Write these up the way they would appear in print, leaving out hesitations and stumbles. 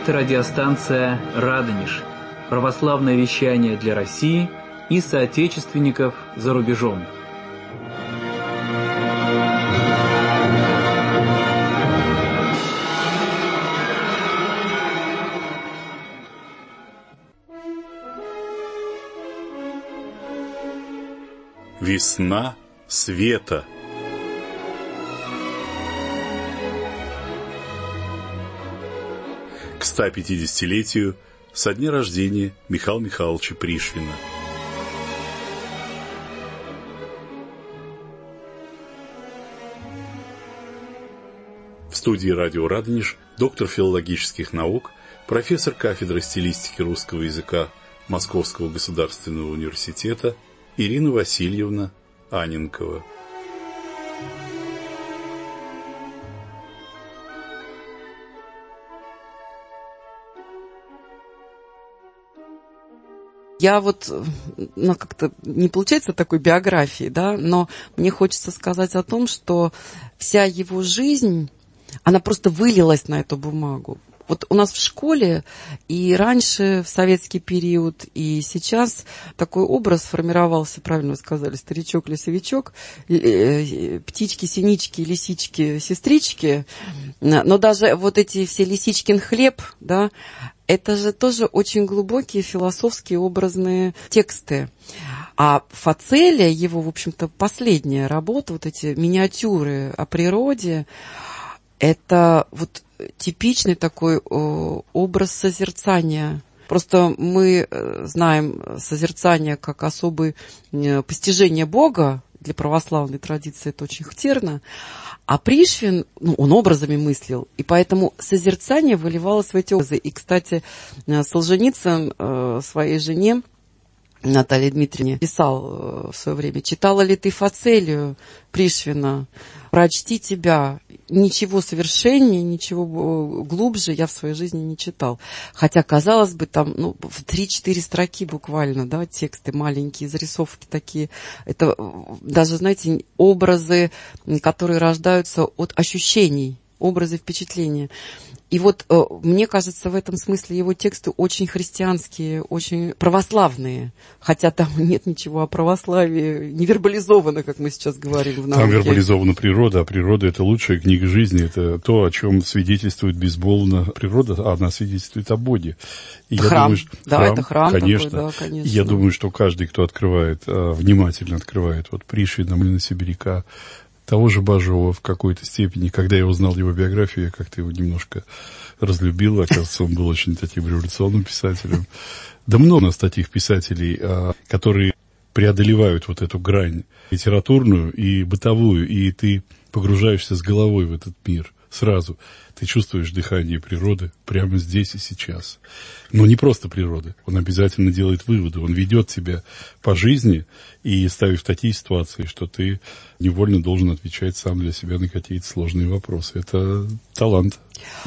Это радиостанция «Радонеж», православное вещание для России и соотечественников за рубежом. Весна света. К 150-летию со дня рождения Михаила Михайловича Пришвина. В студии радио «Радонеж» доктор филологических наук, профессор кафедры стилистики русского языка Московского государственного университета Ирина Васильевна Анненкова. Я как-то не получается такой биографии, да, но мне хочется сказать о том, что вся его жизнь, она просто вылилась на эту бумагу. Вот у нас в школе и раньше, в советский период, и сейчас такой образ формировался, правильно вы сказали, старичок-лесовичок, птички, синички, лисички, сестрички. Но даже вот эти все лисичкин хлеб, да, это же тоже очень глубокие философские образные тексты. А Фацелия, его, в общем-то, последняя работа, вот эти миниатюры о природе, это вот типичный такой образ созерцания. Просто мы знаем созерцание как особое постижение Бога. Для православной традиции это очень характерно. А Пришвин, он образами мыслил, и поэтому созерцание выливалось в эти образы. И, кстати, Солженицын своей жене Наталье Дмитриевне писал в свое время: читала ли ты Фацелию Пришвина? Прочти тебя. Ничего совершеннее, ничего глубже я в своей жизни не читал. Хотя, казалось бы, там в 3-4 строки буквально, да, тексты маленькие, зарисовки такие. Это даже, знаете, образы, которые рождаются от ощущений, образы впечатления. И вот мне кажется, в этом смысле его тексты очень христианские, очень православные. Хотя там нет ничего о православии, не вербализовано, как мы сейчас говорим в науке. Там вербализована природа, а природа — это лучшая книга жизни. Это то, о чем свидетельствует безмолвно природа, а она свидетельствует о Боге. И храм, храм, это храм конечно. Такой, да, конечно. Я думаю, что каждый, кто открывает, внимательно открывает вот Пришвина, Млина Сибиряка, того же Бажова в какой-то степени. Когда я узнал его биографию, я как-то его немножко разлюбил. Оказывается, он был очень таким революционным писателем. Да много у нас таких писателей, которые преодолевают вот эту грань литературную и бытовую, и ты погружаешься с головой в этот мир сразу. Ты чувствуешь дыхание природы прямо здесь и сейчас. Но не просто природы. Он обязательно делает выводы. Он ведет тебя по жизни и ставит в такие ситуации, что ты невольно должен отвечать сам для себя на какие-то сложные вопросы. Это талант.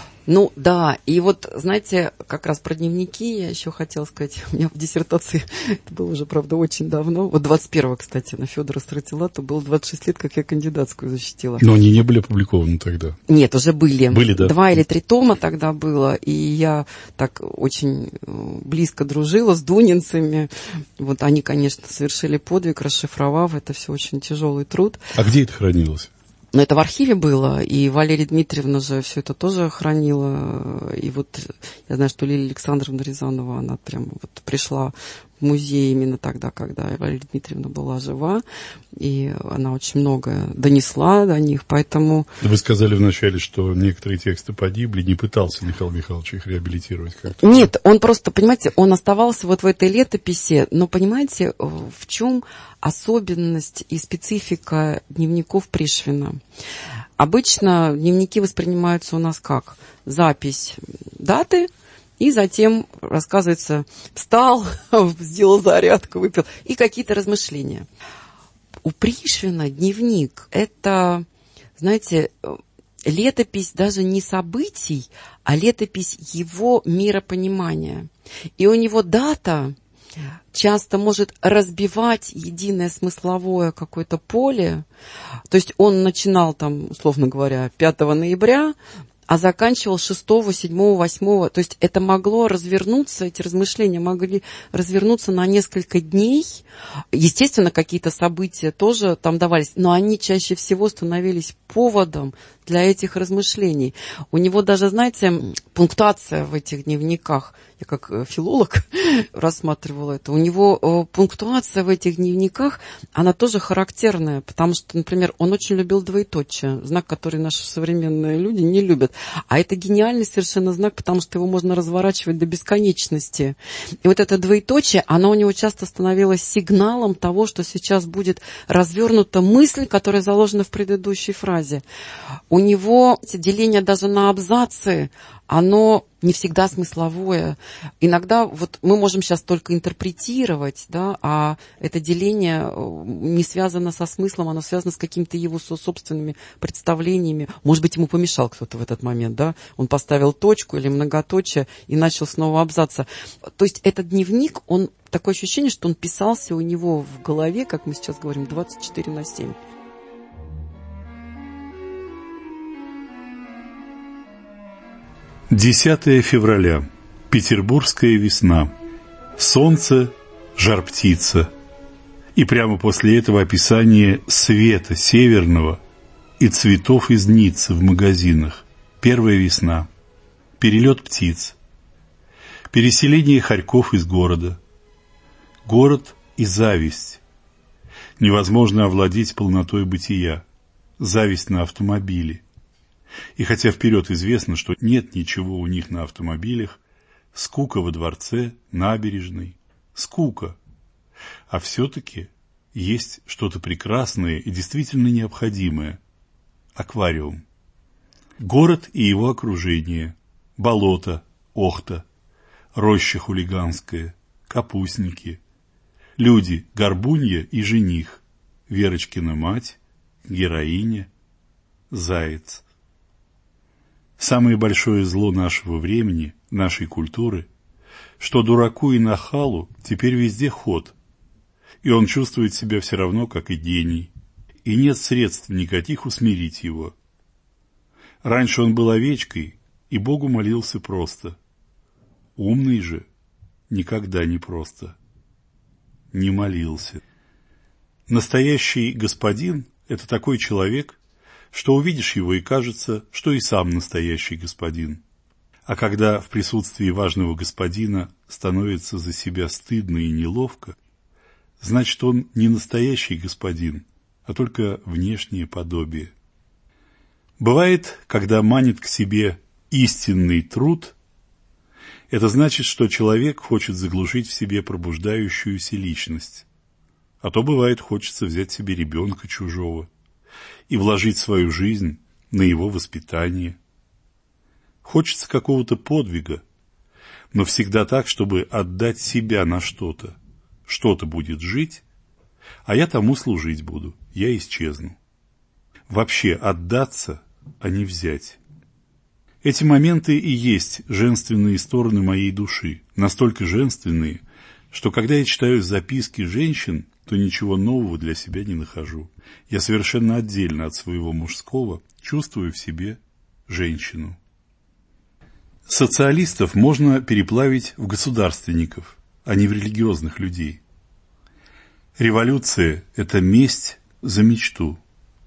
Да, и вот, знаете, как раз про дневники я еще хотела сказать. У меня в диссертации, это было уже, правда, очень давно, вот 21-го, кстати, на Федора Стратилата было 26 лет, как я кандидатскую защитила. Но они не были опубликованы тогда? Нет, уже были. Были, да. 2 или 3 тома тогда было, и я так очень близко дружила с дунинцами. Вот они, конечно, совершили подвиг, расшифровав, это все очень тяжелый труд. А где это хранилось? Но это в архиве было, и Валерия Дмитриевна же все это тоже хранила. И вот я знаю, что Лилия Александровна Рязанова, она прям вот пришла в музей именно тогда, когда Валерия Дмитриевна была жива, и она очень многое донесла до них, поэтому... Вы сказали вначале, что некоторые тексты погибли, не пытался Михаил Михайлович их реабилитировать как-то? Нет, он просто, понимаете, он оставался вот в этой летописи, но понимаете, в чем особенность и специфика дневников Пришвина? Обычно дневники воспринимаются у нас как запись даты, и затем рассказывается: встал, сделал зарядку, выпил, и какие-то размышления. У Пришвина дневник — это, знаете, летопись даже не событий, а летопись его миропонимания. И у него дата часто может разбивать единое смысловое какое-то поле. То есть он начинал там, условно говоря, 5 ноября, а заканчивал 6, 7, 8. То есть это могло развернуться, эти размышления могли развернуться на несколько дней. Естественно, какие-то события тоже там давались, но они чаще всего становились поводом для этих размышлений. У него даже, знаете, пунктуация в этих дневниках, я как филолог рассматривала это, у него пунктуация в этих дневниках, она тоже характерная, потому что, например, он очень любил двоеточие, знак, который наши современные люди не любят. А это гениальный совершенно знак, потому что его можно разворачивать до бесконечности. И вот это двоеточие, оно у него часто становилось сигналом того, что сейчас будет развернута мысль, которая заложена в предыдущей фразе. У него деление даже на абзацы, оно не всегда смысловое. Иногда вот мы можем сейчас только интерпретировать, да, а это деление не связано со смыслом, оно связано с какими-то его собственными представлениями. Может быть, ему помешал кто-то в этот момент, да? Он поставил точку или многоточие и начал снова абзаца. То есть этот дневник, он такое ощущение, что он писался у него в голове, как мы сейчас говорим, 24/7. «10 февраля. Петербургская весна. Солнце, жар-птица». И прямо после этого описание света северного и цветов из Ниццы в магазинах. Первая весна. Перелет птиц. Переселение хорьков из города. Город и зависть. Невозможно овладеть полнотой бытия. Зависть на автомобиле. И хотя вперед известно, что нет ничего у них на автомобилях, скука во дворце, набережной, скука. А все-таки есть что-то прекрасное и действительно необходимое. Аквариум. Город и его окружение. Болото, Охта, роща хулиганская, капустники. Люди, Горбунья и жених, Верочкина мать, героиня, заяц. Самое большое зло нашего времени, нашей культуры, что дураку и нахалу теперь везде ход, и он чувствует себя все равно, как и гений, и нет средств никаких усмирить его. Раньше он был овечкой, и Богу молился просто. Умный же никогда не просто. Не молился. Настоящий господин – это такой человек, что увидишь его и кажется, что и сам настоящий господин. А когда в присутствии важного господина становится за себя стыдно и неловко, значит, он не настоящий господин, а только внешнее подобие. Бывает, когда манит к себе истинный труд, это значит, что человек хочет заглушить в себе пробуждающуюся личность. А то, бывает, хочется взять себе ребенка чужого и вложить свою жизнь на его воспитание. Хочется какого-то подвига, но всегда так, чтобы отдать себя на что-то. Что-то будет жить, а я тому служить буду, я исчезну. Вообще отдаться, а не взять. Эти моменты и есть женственные стороны моей души, настолько женственные, что когда я читаю записки женщин, то ничего нового для себя не нахожу. Я совершенно отдельно от своего мужского чувствую в себе женщину. Социалистов можно переплавить в государственников, а не в религиозных людей. Революция – это месть за мечту.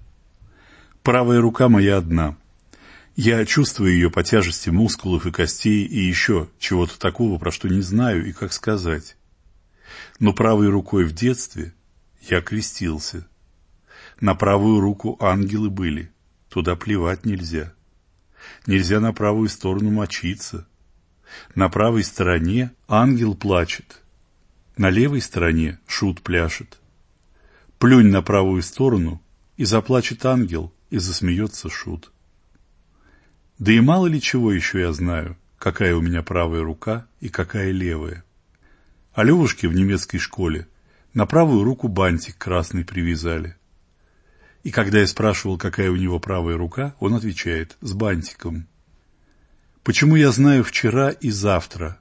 Правая рука моя одна. Я чувствую ее по тяжести мускулов и костей и еще чего-то такого, про что не знаю и как сказать. Но правой рукой в детстве я крестился. На правую руку ангелы были, туда плевать нельзя. Нельзя на правую сторону мочиться. На правой стороне ангел плачет, на левой стороне шут пляшет. Плюнь на правую сторону, и заплачет ангел, и засмеется шут. Да и мало ли чего еще я знаю, какая у меня правая рука и какая левая. А Левушке в немецкой школе на правую руку бантик красный привязали. И когда я спрашивал, какая у него правая рука, он отвечает: с бантиком. Почему я знаю вчера и завтра?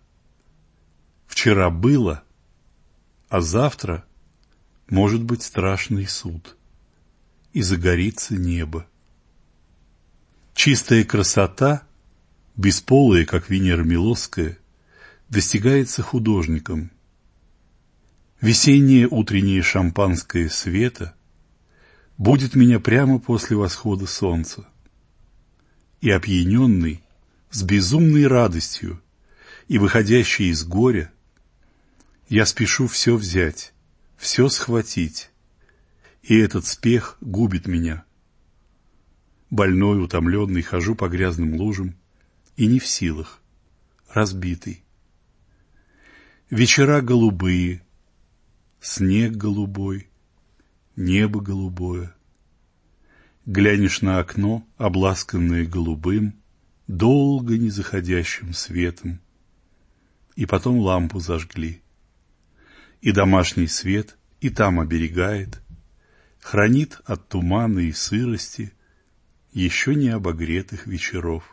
Вчера было, а завтра может быть страшный суд, и загорится небо. Чистая красота бесполое, как Венера Милосская, достигается художником. Весеннее утреннее шампанское света будет меня прямо после восхода солнца. И опьяненный, с безумной радостью и выходящий из горя, я спешу все взять, все схватить, и этот спех губит меня. Больной, утомленный, хожу по грязным лужам, и не в силах, разбитый. Вечера голубые, снег голубой, небо голубое. Глянешь на окно, обласканное голубым, долго не заходящим светом, и потом лампу зажгли. И домашний свет и там оберегает, хранит от тумана и сырости еще не обогретых вечеров.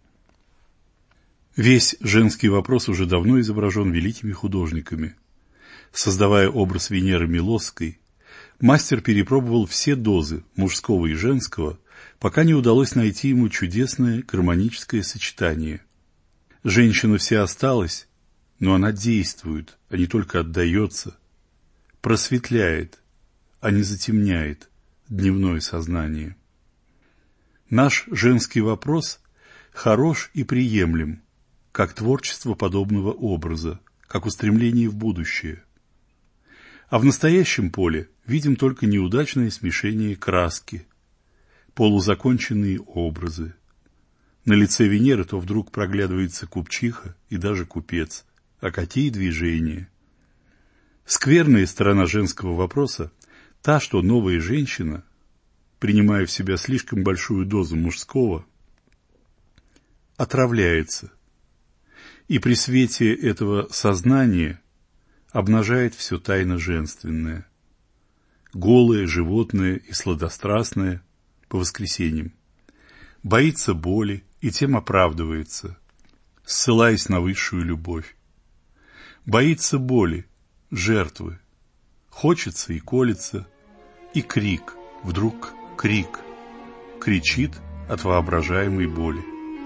Весь женский вопрос уже давно изображен великими художниками. Создавая образ Венеры Милосской, мастер перепробовал все дозы мужского и женского, пока не удалось найти ему чудесное гармоническое сочетание. Женщина вся осталась, но она действует, а не только отдается, просветляет, а не затемняет дневное сознание. Наш женский вопрос хорош и приемлем, как творчество подобного образа, как устремление в будущее. А в настоящем поле видим только неудачное смешение краски, полузаконченные образы. На лице Венеры то вдруг проглядывается купчиха и даже купец. А какие движения! Скверная сторона женского вопроса та, что новая женщина, принимая в себя слишком большую дозу мужского, отравляется, и при свете этого сознания обнажает все тайно женственное, голое, животное и сладострастное по воскресеньям, боится боли и тем оправдывается, ссылаясь на высшую любовь. Боится боли, жертвы, хочется и колется, и крик, вдруг крик, кричит от воображаемой боли.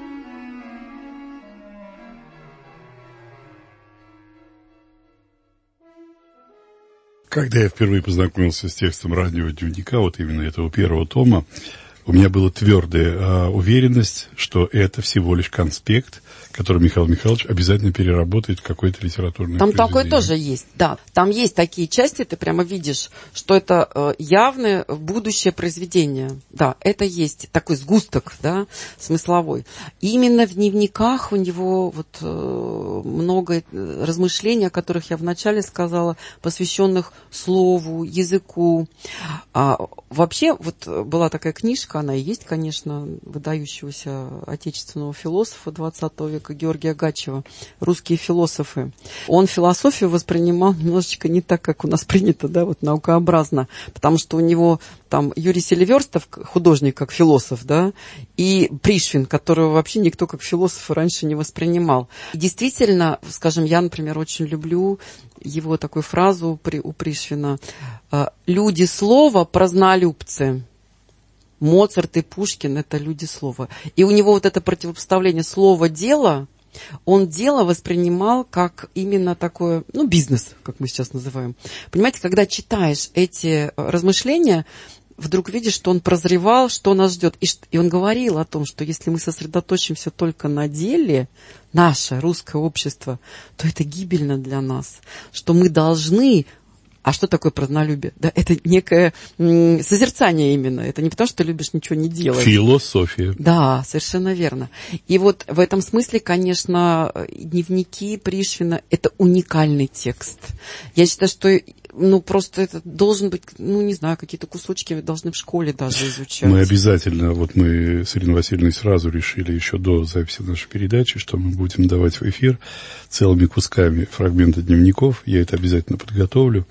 Когда я впервые познакомился с текстом раннего дневника, вот именно этого первого тома, у меня была твердая уверенность, что это всего лишь конспект, который Михаил Михайлович обязательно переработает в какое-то литературное там произведение. такое тоже есть, да. Там есть такие части, ты прямо видишь, что это явное будущее произведение. Да, это есть такой сгусток, да, смысловой. И именно в дневниках у него вот много размышлений, о которых я вначале сказала, посвященных слову, языку. Вообще, вот была такая книжка, она и есть, конечно, выдающегося отечественного философа XX века Георгия Гачева «Русские философы». Он философию воспринимал немножечко не так, как у нас принято, да, вот наукообразно, потому что у него там Юрий Селиверстов, художник, как философ, да, и Пришвин, которого вообще никто как философа раньше не воспринимал. И действительно, скажем, я, например, очень люблю его такую фразу у Пришвина: «Люди слова празднолюбцы». Моцарт и Пушкин – это люди слова. И у него вот это противопоставление слова-дело, он дело воспринимал как именно такое, ну, бизнес, как мы сейчас называем. Понимаете, когда читаешь эти размышления, вдруг видишь, что он прозревал, что нас ждет. И он говорил о том, что если мы сосредоточимся только на деле, наше русское общество, то это гибельно для нас. Что мы должны... А что такое празднолюбие? Да, это некое созерцание именно. Это не потому, что ты любишь ничего не делать. Философия. Да, совершенно верно. И вот в этом смысле, конечно, дневники Пришвина – это уникальный текст. Я считаю, что просто это должен быть, не знаю, какие-то кусочки должны в школе даже изучать. Мы обязательно, вот мы с Ириной Васильевной сразу решили еще до записи нашей передачи, что мы будем давать в эфир целыми кусками фрагменты дневников. Я это обязательно подготовлю.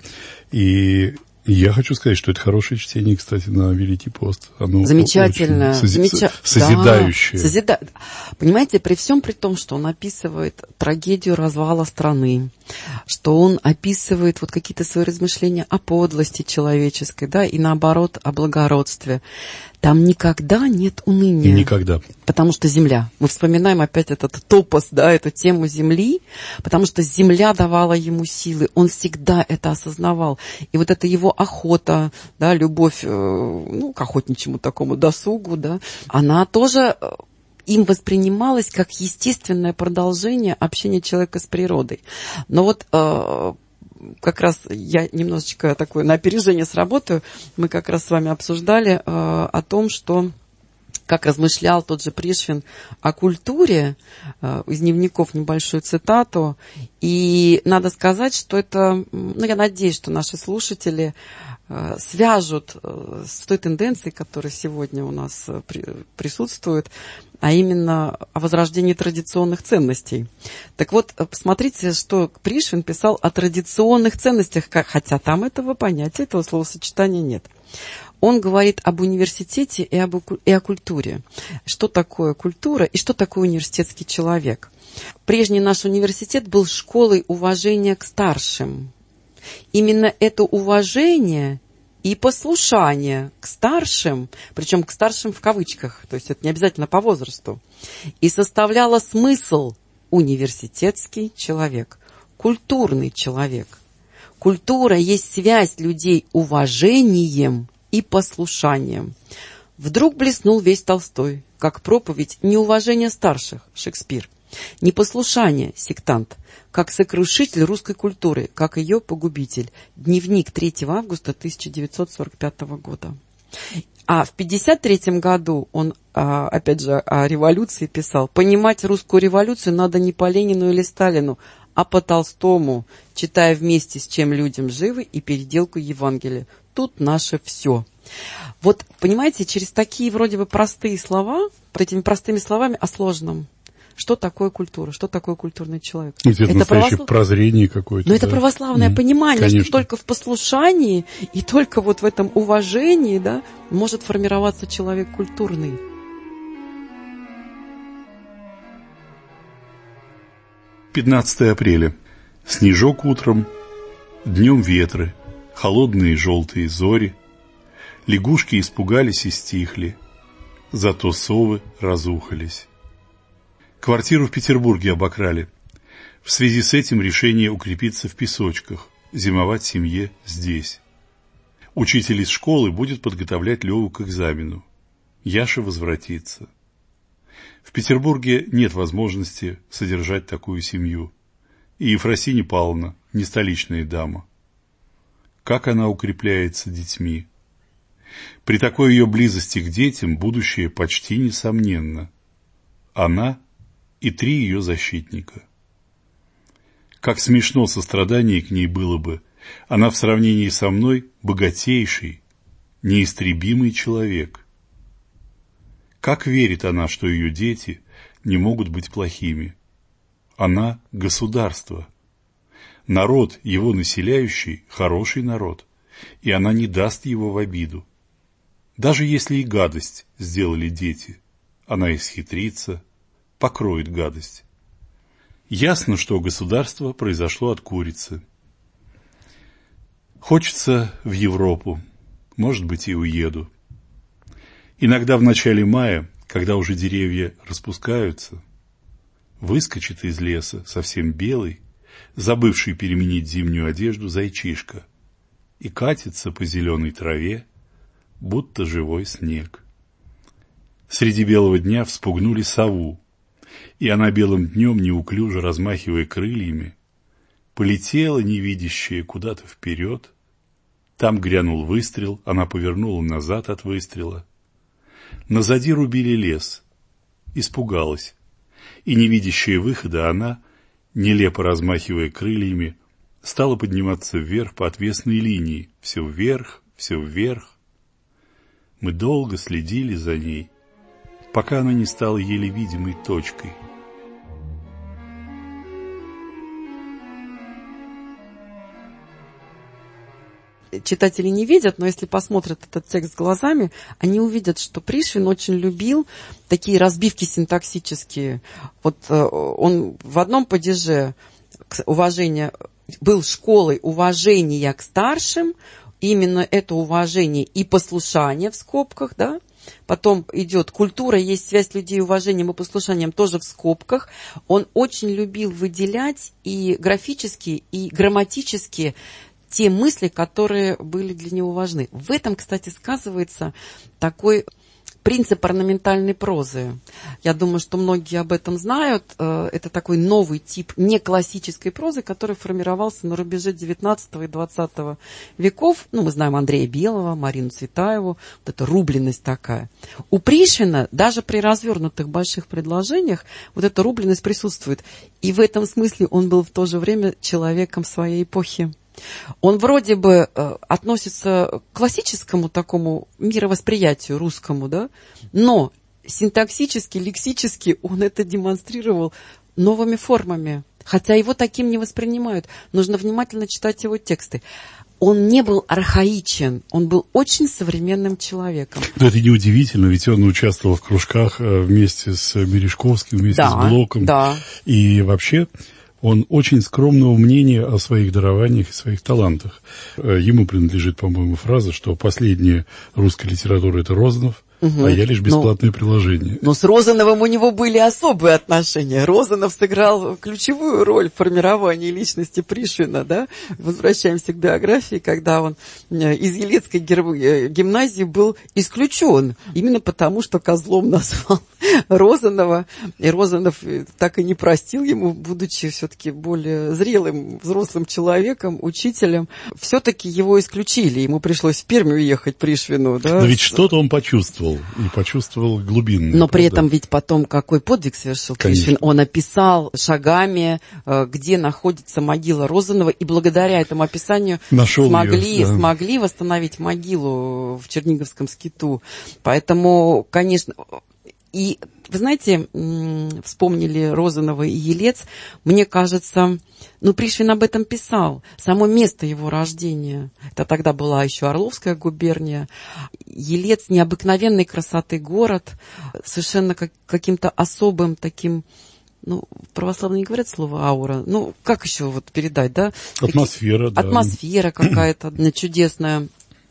И я хочу сказать, что это хорошее чтение, кстати, на Великий пост. Оно замечательно. Созидающее. Да, Понимаете, при всем при том, что он описывает трагедию развала страны, что он описывает вот какие-то свои размышления о подлости человеческой, да, и наоборот, о благородстве. Там никогда нет уныния. Никогда. Потому что земля. Мы вспоминаем опять этот топос, да, эту тему земли, потому что земля давала ему силы. Он всегда это осознавал. И вот эта его охота, да, любовь, к охотничьему такому досугу, да, она тоже им воспринималась как естественное продолжение общения человека с природой. Но вот как раз я немножечко такое на опережение сработаю. Мы как раз с вами обсуждали о том, что как размышлял тот же Пришвин о культуре, из дневников небольшую цитату. И надо сказать, что это, я надеюсь, что наши слушатели свяжут с той тенденцией, которая сегодня у нас присутствует, а именно о возрождении традиционных ценностей. Так вот, посмотрите, что Пришвин писал о традиционных ценностях, хотя там этого понятия, этого словосочетания нет. Он говорит об университете и о культуре. Что такое культура и что такое университетский человек? Прежний наш университет был школой уважения к старшим. Именно это уважение и послушание к старшим, причем к старшим в кавычках, то есть это не обязательно по возрасту, и составляло смысл университетский человек, культурный человек. Культура есть связь людей уважением и послушанием. Вдруг блеснул весь Толстой, как проповедь неуважения старших, Шекспир, непослушание, сектант, как сокрушитель русской культуры, как ее погубитель. Дневник 3 августа 1945 года. А в 1953 году он, опять же, о революции писал. Понимать русскую революцию надо не по Ленину или Сталину, а по Толстому, читая вместе с чем людям живы и переделку Евангелия. Тут наше все. Вот, понимаете, через такие вроде бы простые слова, этими простыми словами о сложном. Что такое культура? Что такое культурный человек? Это настоящее прозрение какое-то. Но это православное понимание, конечно. что только в послушании и только вот в этом уважении, да, может формироваться человек культурный. — 15 апреля. Снежок утром, днем ветры, холодные желтые зори. Лягушки испугались и стихли, зато совы разухались. Квартиру в Петербурге обокрали. В связи с этим решение укрепиться в Песочках, зимовать семье здесь. Учитель из школы будет подготовлять Леву к экзамену. Яша возвратится. В Петербурге нет возможности содержать такую семью. И Ефросинья Павловна не столичная дама. Как она укрепляется детьми? При такой ее близости к детям будущее почти несомненно. Она и 3 ее защитника. Как смешно сострадание к ней было бы, она в сравнении со мной богатейший, неистребимый человек. Как верит она, что ее дети не могут быть плохими? Она – государство. Народ, его населяющий, хороший народ, и она не даст его в обиду. Даже если и гадость сделали дети, она исхитрится, покроет гадость. Ясно, что государство произошло от курицы. Хочется в Европу, может быть, и уеду. Иногда в начале мая, когда уже деревья распускаются, выскочит из леса совсем белый, забывший переменить зимнюю одежду зайчишка, и катится по зеленой траве, будто живой снег. Среди белого дня вспугнули сову, и она белым днем, неуклюже размахивая крыльями, полетела невидящая куда-то вперед. Там грянул выстрел, она повернула назад от выстрела. Назади рубили лес, испугалась, и невидящая выхода она, нелепо размахивая крыльями, стала подниматься вверх по отвесной линии, все вверх, все вверх. Мы долго следили за ней, пока она не стала еле видимой точкой. Читатели не видят, но если посмотрят этот текст глазами, они увидят, что Пришвин очень любил такие разбивки синтаксические. Вот он в одном падеже уважение был школой уважения к старшим, именно это уважение и послушание в скобках, да. Потом идет культура, есть связь людей уважением и послушанием, тоже в скобках. Он очень любил выделять и графически, и грамматически те мысли, которые были для него важны. В этом, кстати, сказывается такой принцип орнаментальной прозы. Я думаю, что многие об этом знают. Это такой новый тип неклассической прозы, который формировался на рубеже 19 и 20 веков. Ну, мы знаем Андрея Белого, Марину Цветаеву. Вот эта рубленность такая. У Пришвина даже при развернутых больших предложениях вот эта рубленность присутствует. И в этом смысле он был в то же время человеком своей эпохи. Он вроде бы относится к классическому такому мировосприятию русскому, да, но синтаксически, лексически он это демонстрировал новыми формами, хотя его таким не воспринимают. Нужно внимательно читать его тексты. Он не был архаичен, он был очень современным человеком. Да, это неудивительно, ведь он участвовал в кружках вместе с Мережковским, вместе с Блоком. Да. И вообще он очень скромного мнения о своих дарованиях и своих талантах. Ему принадлежит, по-моему, фраза, что последняя русская литература – это Розанов, а я лишь бесплатное приложение. Но с Розановым у него были особые отношения. Розанов сыграл ключевую роль в формировании личности Пришвина. Да? Возвращаемся к биографии, когда он из Елецкой гимназии был исключен. Именно потому, что козлом назвал Розанова. И Розанов так и не простил ему, будучи все-таки более зрелым, взрослым человеком, учителем. Все-таки его исключили. Ему пришлось в Пермь уехать Пришвину. Да? Но ведь что-то он почувствовал. И почувствовал глубинно. Но при этом ведь потом какой подвиг совершил Пришвин. Он описал шагами, где находится могила Розанова, и благодаря этому описанию смогли восстановить могилу в Черниговском скиту. Поэтому, конечно... И, вы знаете, вспомнили Розанова и Елец, мне кажется, Пришвин об этом писал, само место его рождения, это тогда была еще Орловская губерния, Елец необыкновенной красоты город, совершенно каким-то особым таким, православные не говорят слово аура, как еще вот передать, да? Атмосфера, да. Атмосфера какая-то чудесная.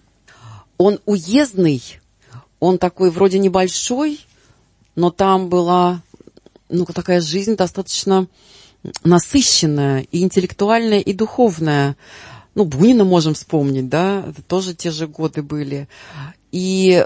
Он уездный, он такой вроде небольшой, но там была, такая жизнь достаточно насыщенная, и интеллектуальная, и духовная. Бунина можем вспомнить, да, это тоже те же годы были. И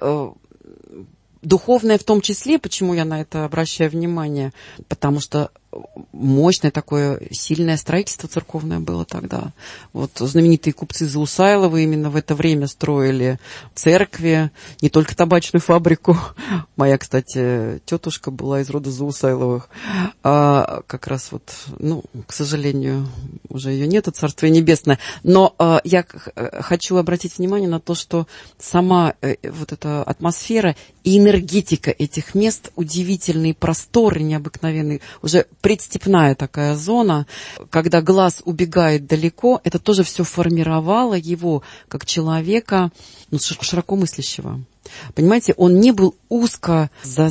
духовная в том числе, почему я на это обращаю внимание, потому что мощное такое сильное строительство церковное было тогда. Вот знаменитые купцы Заусайловы именно в это время строили церкви, не только табачную фабрику. Моя, кстати, тетушка была из рода Заусайловых. Как раз к сожалению, уже ее нету, Царствие Небесное. Но я хочу обратить внимание на то, что сама вот эта атмосфера и энергетика этих мест, удивительные просторы, необыкновенные, уже предстепная такая зона, когда глаз убегает далеко, это тоже все формировало его как человека, широко мыслящего. Понимаете, он не был узко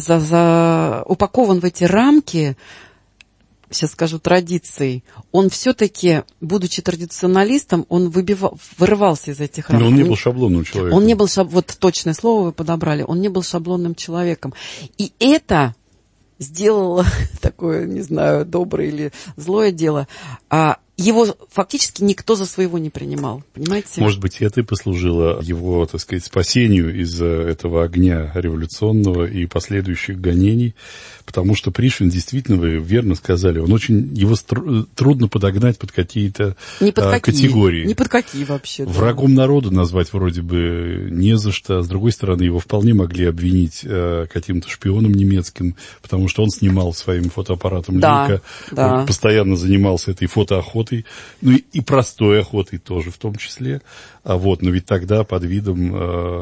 упакован в эти рамки, сейчас скажу, традиций. Он все-таки, будучи традиционалистом, он вырывался из этих рамок. Но он не был шаблонным человеком. Он не был, вот точное слово вы подобрали, он не был шаблонным человеком. И это сделало такое, не знаю, доброе или злое дело. Его фактически никто за своего не принимал, понимаете? Может быть, это и послужило его, так сказать, спасению из этого огня революционного и последующих гонений, потому что Пришвин, действительно, вы верно сказали, его трудно подогнать под какие-то категории. Ни под какие вообще. Врагом народа назвать вроде бы не за что, а с другой стороны, его вполне могли обвинить каким-то шпионом немецким, потому что он снимал своим фотоаппаратом Лейка, он постоянно занимался этой фотоохотой, и простой охотой тоже в том числе. Но ведь тогда под видом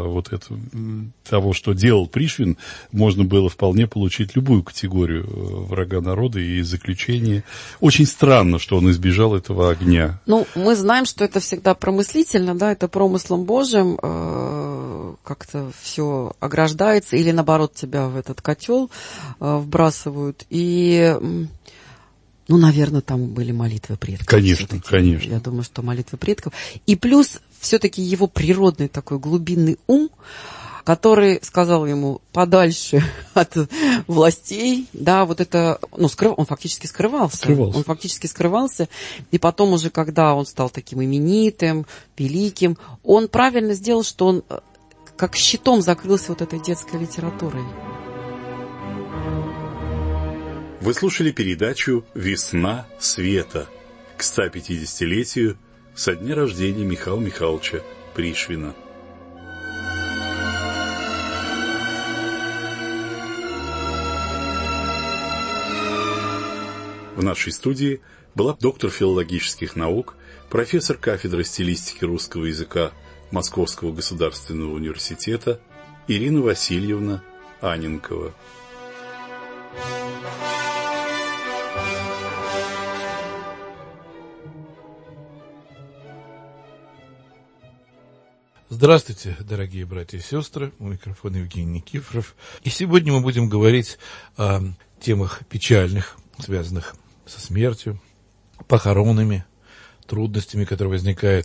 того, что делал Пришвин, можно было вполне получить любую категорию врага народа и заключение. Очень странно, что он избежал этого огня. Мы знаем, что это всегда промыслительно, да, это промыслом Божьим как-то все ограждается, или наоборот тебя в этот котел вбрасывают. И Ну, наверное, там были молитвы предков. Конечно, все-таки. конечно. Я думаю, что молитвы предков. И плюс все-таки его природный такой глубинный ум, который сказал ему подальше от властей, да, вот это, ну, он фактически скрывался. Он фактически скрывался, и потом уже, когда он стал таким именитым, великим, он правильно сделал, что он как щитом закрылся вот этой детской литературой. Вы слушали передачу «Весна света» к 150-летию со дня рождения Михаила Михайловича Пришвина. В нашей студии была доктор филологических наук, профессор кафедры стилистики русского языка Московского государственного университета Ирина Васильевна Анненкова. Здравствуйте, дорогие братья и сестры, у микрофона Евгений Никифоров. И сегодня мы будем говорить о темах печальных, связанных со смертью, похоронами, трудностями, которые возникают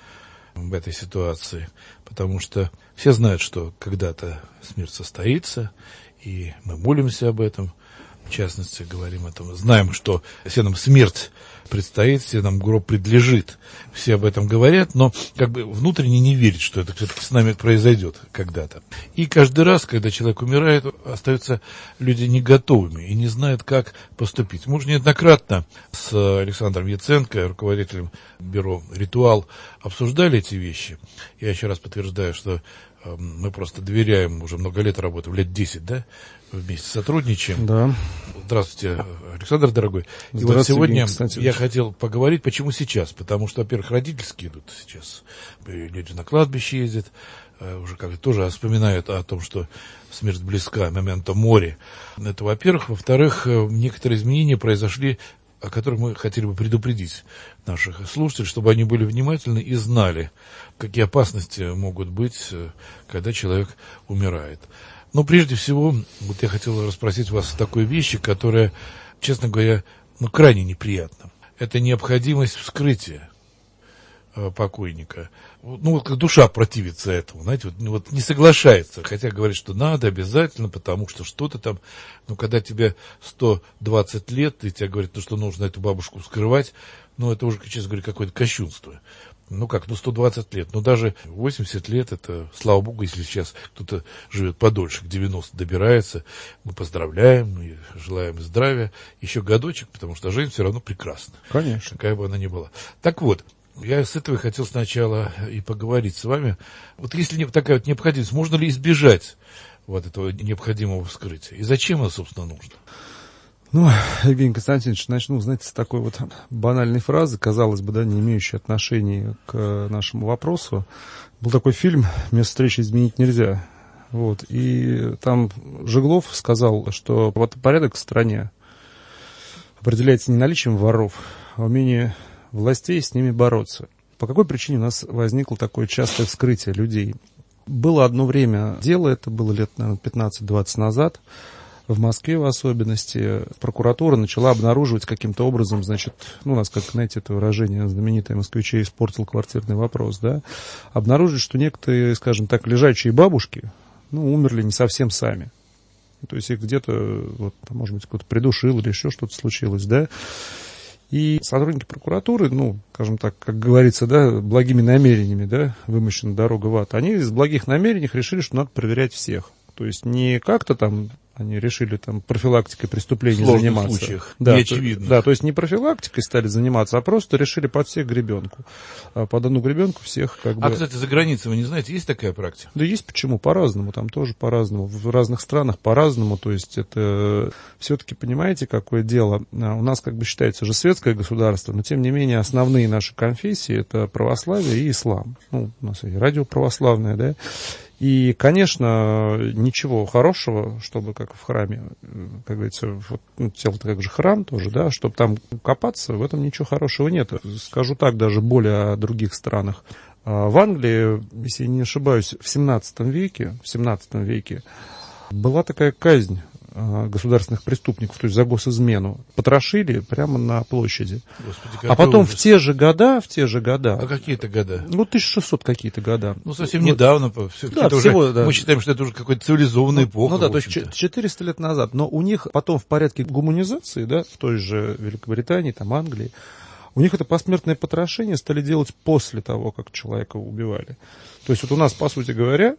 в этой ситуации. Потому что все знают, что когда-то смерть состоится, и мы молимся об этом. В частности, говорим о том, знаем, что все нам смерть предстоит, все нам гроб предлежит. Все об этом говорят, но как бы внутренне не верят, что это все-таки с нами произойдет когда-то. И каждый раз, когда человек умирает, остаются люди не готовыми и не знают, как поступить. Мы уже неоднократно с Александром Яценко, руководителем бюро «Ритуал», обсуждали эти вещи. Я еще раз подтверждаю, что мы просто доверяем, уже много лет работаем, лет 10, да, вместе сотрудничаем. Да. Здравствуйте, Александр, дорогой. И вот сегодня я хотел поговорить, почему сейчас. Потому что, во-первых, родительские идут сейчас. Люди на кладбище ездят, уже как-то тоже вспоминают о том, что смерть близка, моменто море. Это, во-первых. Во-вторых, некоторые изменения произошли, о которых мы хотели бы предупредить наших слушателей, чтобы они были внимательны и знали, какие опасности могут быть, когда человек умирает. Но прежде всего, вот я хотел расспросить вас о такой вещи, которая, честно говоря, крайне неприятна. Это необходимость вскрытия покойника. Вот как душа противится этому, знаете, вот не соглашается, хотя говорит, что надо обязательно, потому что что-то там, когда тебе 120 лет, и тебе говорят, что нужно эту бабушку вскрывать, это уже, честно говоря, какое-то кощунство. 120 лет, даже 80 лет, это, слава богу, если сейчас кто-то живет подольше, к 90 добирается, мы поздравляем и желаем здравия, еще годочек, потому что жизнь все равно прекрасна. Конечно. Какая бы она ни была. Так вот, я с этого хотел сначала и поговорить с вами. Вот если такая вот необходимость, можно ли избежать вот этого необходимого вскрытия? И зачем это, собственно, нужно? Евгений Константинович, начну, с такой вот банальной фразы, казалось бы, не имеющей отношения к нашему вопросу. Был такой фильм «Место встречи изменить нельзя». И там Жеглов сказал, что порядок в стране определяется не наличием воров, а умением властей с ними бороться. По какой причине у нас возникло такое частое вскрытие людей? Было одно время дело, это было лет, наверное, 15-20 назад, в Москве в особенности, прокуратура начала обнаруживать каким-то образом, у нас, как, это выражение знаменитое москвичей испортил квартирный вопрос, да, обнаружить, что некоторые, скажем так, лежачие бабушки, умерли не совсем сами. То есть их где-то, может быть, кто-то придушил или еще что-то случилось, да. И сотрудники прокуратуры, скажем так, как говорится, да, благими намерениями, да, вымощена дорога в ад, они из благих намерений решили, что надо проверять всех. То есть не как-то там они решили профилактикой преступлений заниматься. В случаях, да, неочевидно. Да, то есть не профилактикой стали заниматься, а просто решили под всех гребенку. Под одну гребенку всех кстати, за границей, вы не знаете, есть такая практика? Да есть, почему? По-разному, там тоже по-разному. В разных странах по-разному. То есть это все-таки, понимаете, какое дело? У нас считается же светское государство, но тем не менее основные наши конфессии это православие и ислам. У нас и радио православное, да. И, конечно, ничего хорошего, чтобы, как в храме, как говорится, тело-то как же храм тоже, да, чтобы там копаться, в этом ничего хорошего нет. Скажу так, даже более о других странах. В Англии, если я не ошибаюсь, в 17 веке была такая казнь государственных преступников, то есть за госизмену, потрошили прямо на площади. Господи, а потом ужас. в те же года... А какие-то года? 1600 какие-то года. Совсем недавно. Мы считаем, что это уже какая-то цивилизованная эпоха. То есть 400 лет назад. Но у них потом в порядке гуманизации, да, в той же Великобритании, там, Англии, у них это посмертное потрошение стали делать после того, как человека убивали. То есть вот у нас, по сути говоря,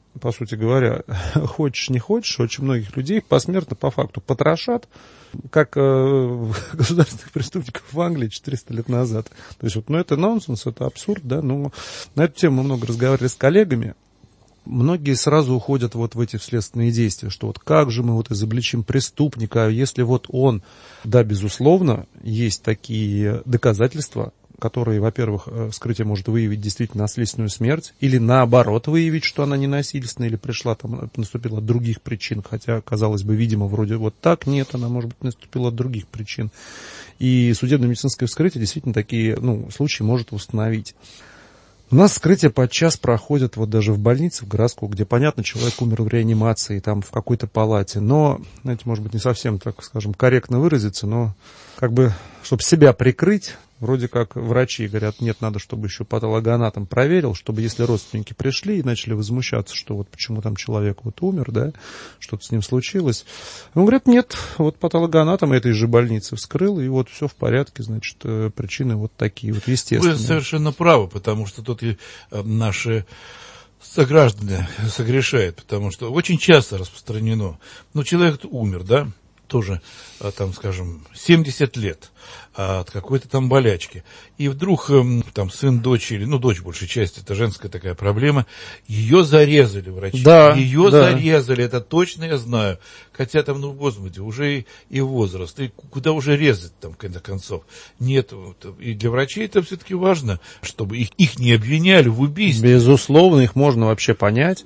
хочешь не хочешь, очень многих людей посмертно по факту потрошат, как государственных преступников в Англии 400 лет назад. То есть это нонсенс, это абсурд, да. Но на эту тему мы много разговаривали с коллегами. Многие сразу уходят в эти следственные действия, что как же мы изобличим преступника, если он, да, безусловно, есть такие доказательства, которые, во-первых, вскрытие может выявить действительно насильственную смерть, или наоборот выявить, что она не насильственная, или наступила от других причин, хотя, казалось бы, видимо, вроде так, нет, она, может быть, наступила от других причин. И судебно-медицинское вскрытие действительно такие случаи может установить. У нас вскрытия подчас проходят даже в больнице, в городской, где, понятно, человек умер в реанимации, там, в какой-то палате. Но, знаете, может быть, не совсем, так скажем, корректно выразиться, но чтобы себя прикрыть, вроде как врачи говорят, нет, надо, чтобы еще патологоанатом проверил, чтобы если родственники пришли и начали возмущаться, что почему там человек умер, да, что-то с ним случилось. Он говорит, нет, патологоанатом этой же больницы вскрыл, и все в порядке, значит, причины такие, естественные. Вы совершенно правы, потому что тут и наши сограждане согрешают, потому что очень часто распространено, человек умер, да, тоже, там, скажем, 70 лет от какой-то там болячки. И вдруг там сын дочери, дочь большей части, это женская такая проблема, ее зарезали врачи. Да, ее зарезали, это точно я знаю. Хотя там, господи, уже и возраст, и куда уже резать там, в конце концов. Нет, и для врачей это все-таки важно, чтобы их не обвиняли в убийстве. Безусловно, их можно вообще понять,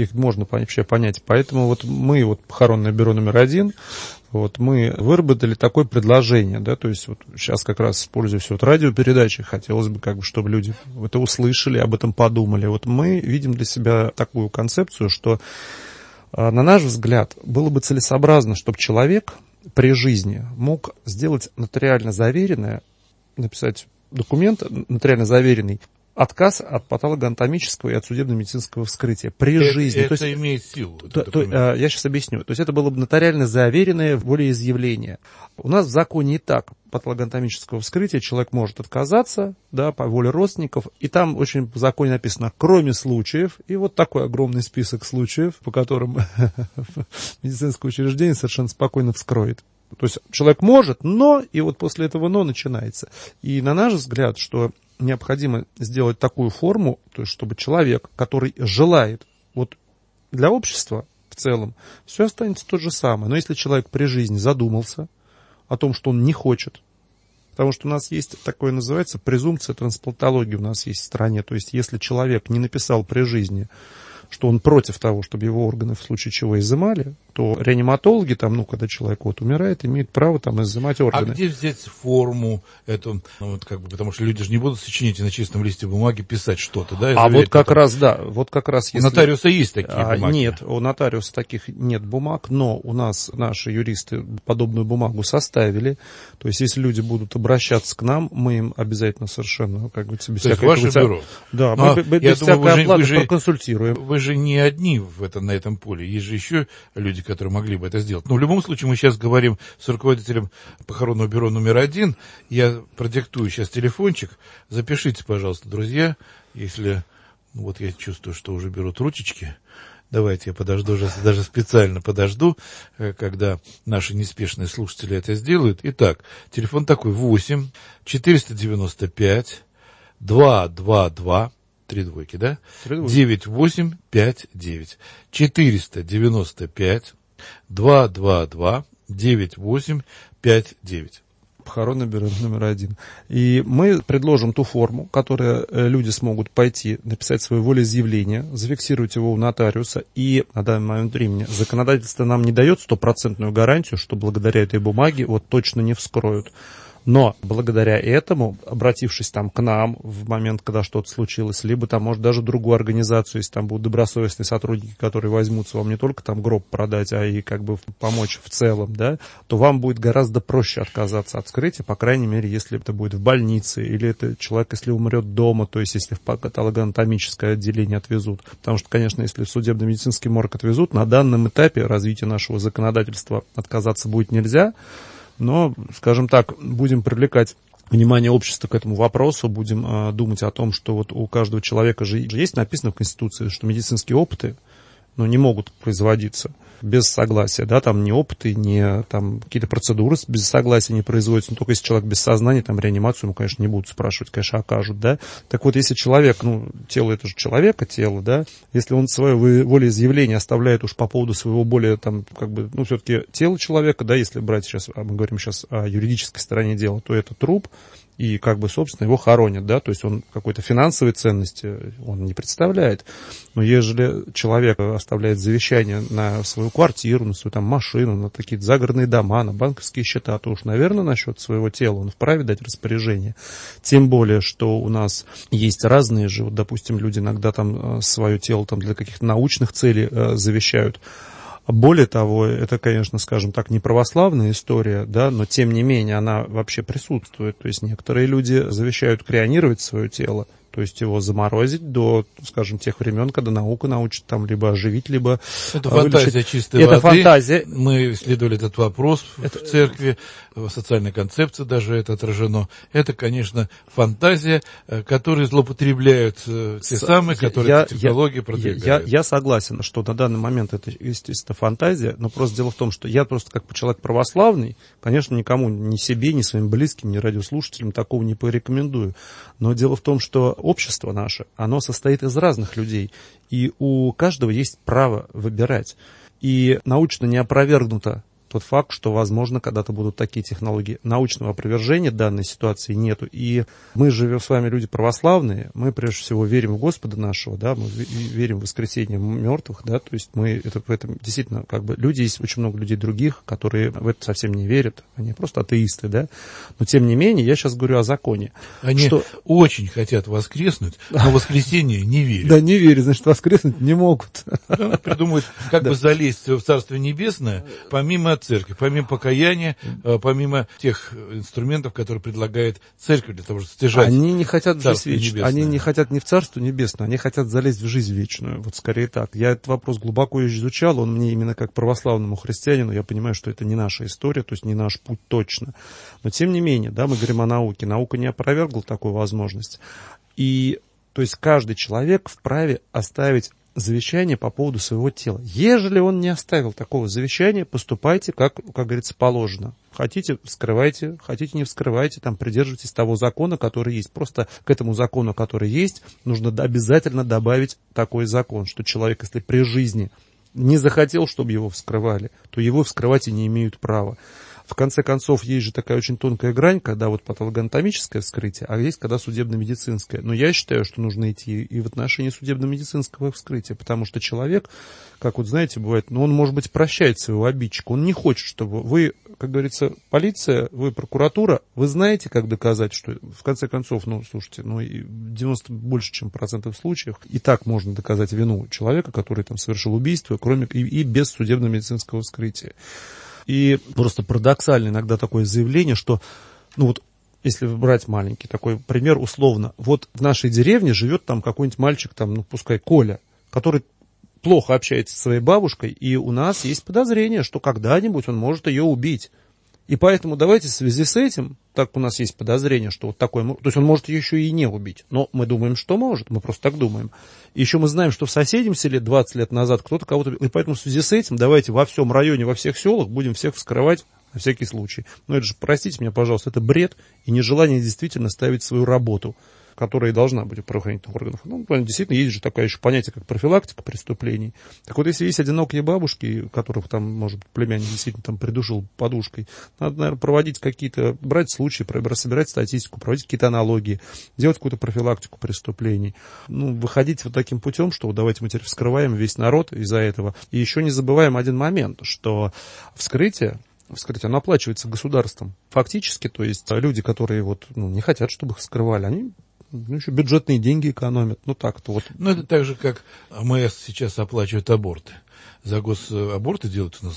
Поэтому мы, похоронное бюро номер 1, мы выработали такое предложение, да, то есть сейчас как раз используя радиопередачи, хотелось бы, чтобы люди это услышали, об этом подумали. Мы видим для себя такую концепцию, что, на наш взгляд, было бы целесообразно, чтобы человек при жизни мог сделать нотариально заверенное, написать документ нотариально заверенный, отказ от патологоанатомического и от судебно-медицинского вскрытия при жизни. Это имеет силу. Я сейчас объясню. То есть это было бы нотариально заверенное волеизъявление. У нас в законе и так патологоанатомического вскрытия человек может отказаться, да, по воле родственников. И там очень в законе написано, кроме случаев, и такой огромный список случаев, по которым медицинское учреждение совершенно спокойно вскроет. То есть человек может, но, и после этого но начинается. И на наш взгляд, что необходимо сделать такую форму, то есть чтобы человек, который желает, для общества в целом, все останется то же самое. Но если человек при жизни задумался о том, что он не хочет, потому что у нас есть такое, называется, презумпция трансплантологии у нас есть в стране. То есть если человек не написал при жизни, что он против того, чтобы его органы в случае чего изымали, то реаниматологи, когда человек умирает, имеют право изымать органы. А где взять форму эту, потому что люди же не будут сочинить и на чистом листе бумаги писать что-то, да? Как раз, если... У нотариуса есть такие бумаги? Нет, у нотариуса таких нет бумаг, но у нас наши юристы подобную бумагу составили. То есть, если люди будут обращаться к нам, мы им обязательно совершенно, без всякой... ваше бюро? Да, мы без всякой оплаты проконсультируем. Вы же не одни на этом поле, есть же еще люди, которые могли бы это сделать. Но в любом случае мы сейчас говорим с руководителем похоронного бюро номер 1. Я продиктую сейчас телефончик. Запишите, пожалуйста, друзья, если... я чувствую, что уже берут ручечки. Давайте я подожду, даже специально подожду, когда наши неспешные слушатели это сделают. Итак, телефон такой: 8 495 222 3 двойки, да? 9859. 495 222 9859. Похоронное бюро номер 1. И мы предложим ту форму, которую люди смогут пойти, написать свое волеизъявление, зафиксировать его у нотариуса. И на данный момент времени законодательство нам не дает стопроцентную гарантию, что благодаря этой бумаге точно не вскроют. Но благодаря этому, обратившись там к нам в момент, когда что-то случилось, либо там, может, даже другую организацию, если там будут добросовестные сотрудники, которые возьмутся вам не только там гроб продать, а и как бы помочь в целом, да, то вам будет гораздо проще отказаться от вскрытия, по крайней мере, если это будет в больнице, или это человек, если умрет дома, то есть если в патологоанатомическое отделение отвезут. Потому что, конечно, если в судебно-медицинский морг отвезут, на данном этапе развития нашего законодательства отказаться будет нельзя. Но, скажем так, будем привлекать внимание общества к этому вопросу, будем думать о том, что вот у каждого человека же есть написано в Конституции, что медицинские опыты, не могут производиться без согласия, да, там ни опыты, ни там какие-то процедуры без согласия не производятся, только если человек без сознания, там реанимацию ему, конечно, не будут спрашивать, конечно, окажут, да. Так вот, если человек, тело это же человека, тело, да, если он свое волеизъявление оставляет уж по поводу своего более, там, как бы, все-таки тело человека, да, если брать сейчас, мы говорим сейчас о юридической стороне дела, то это труп, и как бы, собственно, его хоронят, да, то есть он какой-то финансовой ценности он не представляет. Но ежели человек оставляет завещание на свою квартиру, на свою там машину, на такие загородные дома, на банковские счета, то уж, наверное, насчет своего тела он вправе дать распоряжение. Тем более, что у нас есть разные же, вот, допустим, люди иногда там свое тело там для каких-то научных целей завещают. Более того, это, конечно, скажем так, не православная история, да, но тем не менее она вообще присутствует. То есть некоторые люди завещают крионировать свое тело, то есть его заморозить до, скажем, тех времен, когда наука научит там либо оживить, либо это фантазия чистой воды. Это фантазия. Мы исследовали этот вопрос в церкви, в социальной концепции даже это отражено. Это, конечно, фантазия, которой злоупотребляют те самые, которые эти технологии продвигают. Я согласен, что на данный момент это, естественно, фантазия, но просто дело в том, что я просто как человек православный, конечно, никому, ни себе, ни своим близким, ни радиослушателям такого не порекомендую. Но дело в том, что общество наше, оно состоит из разных людей, и у каждого есть право выбирать. И научно не опровергнуто тот факт, что, возможно, когда-то будут такие технологии. Научного опровержения данной ситуации нету. И мы живем с вами люди православные, мы прежде всего верим в Господа нашего, да, мы верим в воскресение мертвых, да, то есть мы это в этом действительно как бы люди, есть очень много людей других, которые в это совсем не верят, они просто атеисты, да, но тем не менее я сейчас говорю о законе. Они очень хотят воскреснуть, но в воскресенье не верят. Да, не верят, значит, воскреснуть не могут. Придумывают, как бы залезть в Царствие Небесное, помимо церкви, помимо покаяния, помимо тех инструментов, которые предлагает церковь для того, чтобы стяжать. Они не хотят жизнь вечную. Они не хотят не в Царство Небесное, они хотят залезть в жизнь вечную. Вот скорее так. Я этот вопрос глубоко изучал, он мне именно как православному христианину, я понимаю, что это не наша история, то есть не наш путь точно. Но тем не менее, да, мы говорим о науке. Наука не опровергла такую возможность. И, то есть каждый человек вправе оставить завещание по поводу своего тела. Ежели он не оставил такого завещания, поступайте, как говорится, положено. Хотите, вскрывайте, хотите, не вскрывайте, там, придерживайтесь того закона, который есть. Просто к этому закону, который есть, нужно обязательно добавить такой закон, что человек, если при жизни не захотел, чтобы его вскрывали, то его вскрывать и не имеют права. В конце концов, есть же такая очень тонкая грань, когда вот патологоанатомическое вскрытие, а есть когда судебно-медицинское. Но я считаю, что нужно идти и в отношении судебно-медицинского вскрытия, потому что человек, как вот знаете, бывает, он, может быть, прощает своего обидчика, он не хочет, чтобы вы, как говорится, полиция, вы прокуратура, вы знаете, как доказать, что в конце концов, слушайте, 90 больше, чем процентов случаев, и так можно доказать вину человека, который там совершил убийство, кроме и без судебно-медицинского вскрытия. И просто парадоксально иногда такое заявление, что, если брать маленький такой пример, условно, вот в нашей деревне живет там какой-нибудь мальчик, там, пускай Коля, который плохо общается со своей бабушкой, и у нас есть подозрение, что когда-нибудь он может ее убить. И поэтому давайте в связи с этим, так у нас есть подозрение, что вот такой, то есть он может ее еще и не убить, но мы думаем, что может, мы просто так думаем. И еще мы знаем, что в соседнем селе 20 лет назад кто-то кого-то убил, и поэтому в связи с этим давайте во всем районе, во всех селах будем всех вскрывать на всякий случай. Но это же, простите меня, пожалуйста, это бред и нежелание действительно ставить свою работу, которая и должна быть у правоохранительных органов. Действительно, есть же такое еще понятие, как профилактика преступлений. Так вот, если есть одинокие бабушки, которых там, может быть, племянник действительно там придушил подушкой, надо, наверное, проводить какие-то, брать случаи, собирать статистику, проводить какие-то аналогии, делать какую-то профилактику преступлений. Выходить вот таким путем, что давайте мы теперь вскрываем весь народ из-за этого. И еще не забываем один момент, что вскрытие сказать, оно оплачивается государством. Фактически, то есть люди, которые вот, не хотят, чтобы их скрывали, они еще бюджетные деньги экономят. Так-то вот. Это так же, как МС сейчас оплачивает аборты. За госаборты делают у нас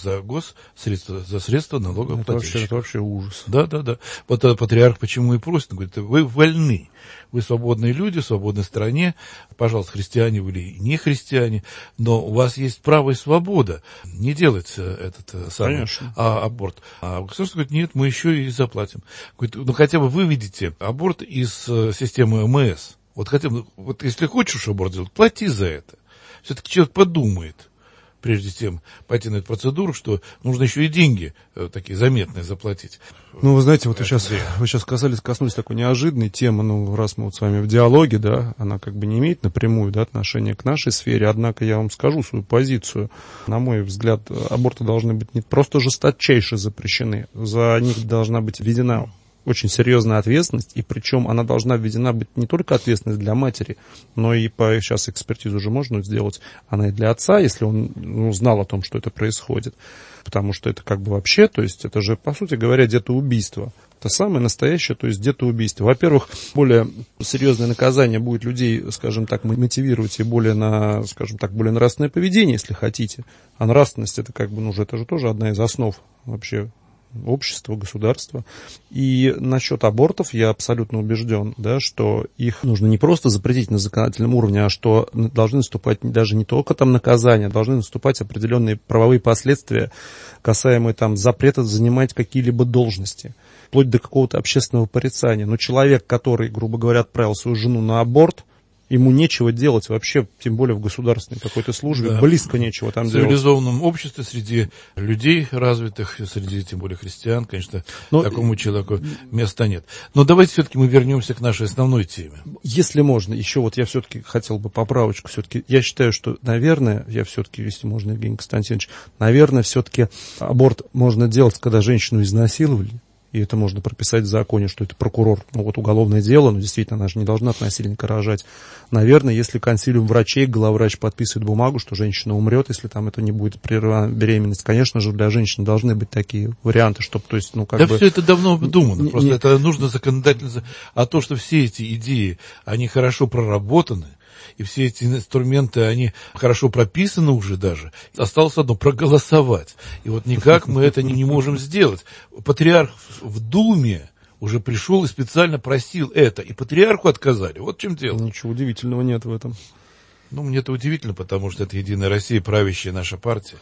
за средства налогоплательщиков. Это вообще ужас. Да. Вот патриарх почему и просит, он говорит, вы вольны, вы свободные люди в свободной стране, пожалуйста, христиане вы или не христиане, но у вас есть право и свобода не делать этот самый аборт. А государство говорит, нет, мы еще и заплатим. Говорит, хотя бы выведите аборт из системы МС. Хотя бы, если хочешь аборт делать, плати за это. Все-таки человек подумает, прежде чем пойти на эту процедуру, что нужно еще и деньги такие заметные заплатить. Вы знаете, вы сейчас коснулись такой неожиданной темы, раз мы с вами в диалоге, да, она как бы не имеет напрямую, отношения к нашей сфере, однако я вам скажу свою позицию. На мой взгляд, аборты должны быть не просто жесточайше запрещены, за них должна быть введена очень серьезная ответственность, и причем она должна введена быть не только ответственность для матери, но и сейчас экспертизу уже можно сделать, она и для отца, если он знал о том, что это происходит. Потому что это как бы вообще, то есть это же, по сути говоря, детоубийство. Это самое настоящее, то есть детоубийство. Во-первых, более серьезное наказание будет людей, скажем так, мотивировать и более нравственное поведение, если хотите. А нравственность это это же тоже одна из основ вообще общества, государства. И насчет абортов я абсолютно убежден, что их нужно не просто запретить на законодательном уровне, а что должны наступать даже не только наказания, должны наступать определенные правовые последствия, касаемые запрета занимать какие-либо должности, вплоть до какого-то общественного порицания. Но человек, который, грубо говоря, отправил свою жену на аборт, ему нечего делать вообще, тем более в государственной какой-то службе, близко нечего там делать. В цивилизованном обществе, среди людей развитых, среди тем более христиан, конечно, такому человеку места нет. Но давайте все-таки мы вернемся к нашей основной теме. Если можно, еще я все-таки хотел бы поправочку. Все-таки я считаю, что, наверное, если можно, Евгений Константинович, наверное, все-таки аборт можно делать, когда женщину изнасиловали. И это можно прописать в законе, что это прокурор, уголовное дело, но действительно она же не должна от насильника рожать. Наверное, если консилиум врачей, главврач подписывает бумагу, что женщина умрет, если это не будет прерывана беременность, конечно же, для женщин должны быть такие варианты, чтобы, то есть, все это давно обдумано, просто это нужно законодательно. А то, что все эти идеи, они хорошо проработаны, и все эти инструменты, они хорошо прописаны уже даже. Осталось одно — проголосовать. И никак мы это не можем сделать. Патриарх в Думе уже пришел и специально просил это. И патриарху отказали. Вот в чем дело. Ничего удивительного нет в этом. Мне это удивительно, потому что это «Единая Россия», правящая наша партия.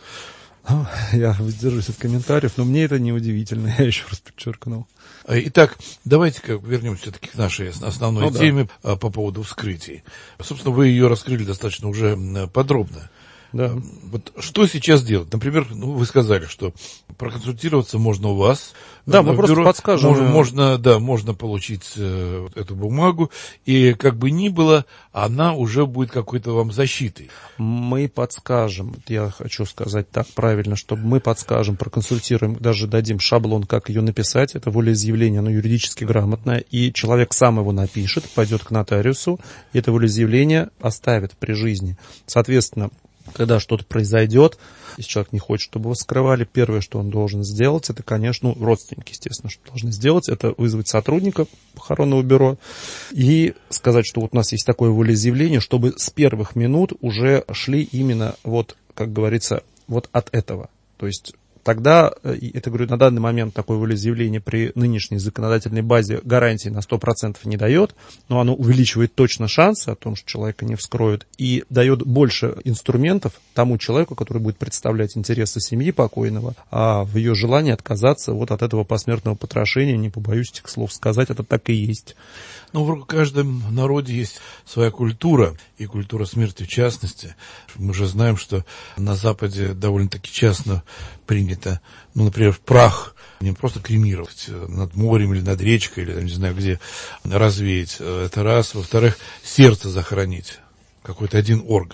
Я воздержусь от комментариев, но мне это не удивительно, я еще раз подчеркнул. Итак, давайте-ка вернемся все-таки к нашей основной теме по поводу вскрытий. Собственно, вы ее раскрыли достаточно уже подробно. Да. Что сейчас делать? Например, вы сказали, что проконсультироваться можно у вас. Да, мы просто подскажем. Можно получить эту бумагу, и как бы ни было, она уже будет какой-то вам защитой. Мы подскажем, я хочу сказать так правильно, чтобы мы подскажем, проконсультируем, даже дадим шаблон, как ее написать. Это волеизъявление, оно юридически грамотное, и человек сам его напишет, пойдет к нотариусу, и это волеизъявление оставит при жизни. Соответственно, когда что-то произойдет, если человек не хочет, чтобы его скрывали, первое, что он должен сделать, это, конечно, родственники, естественно, что должны сделать, это вызвать сотрудника похоронного бюро и сказать, что у нас есть такое волеизъявление, чтобы с первых минут уже шли именно, как говорится, от этого. То есть тогда, это, говорю, на данный момент такое волеизъявление при нынешней законодательной базе гарантии на 100% не дает, но оно увеличивает точно шансы о том, что человека не вскроют, и дает больше инструментов тому человеку, который будет представлять интересы семьи покойного, а в ее желании отказаться от этого посмертного потрошения, не побоюсь этих слов сказать, это так и есть. В каждом народе есть своя культура, и культура смерти в частности. Мы же знаем, что на Западе довольно-таки часто принято, например, прах не просто кремировать над морем или над речкой, или не знаю где, развеять. Это раз. Во-вторых, сердце захоронить, какой-то один орган.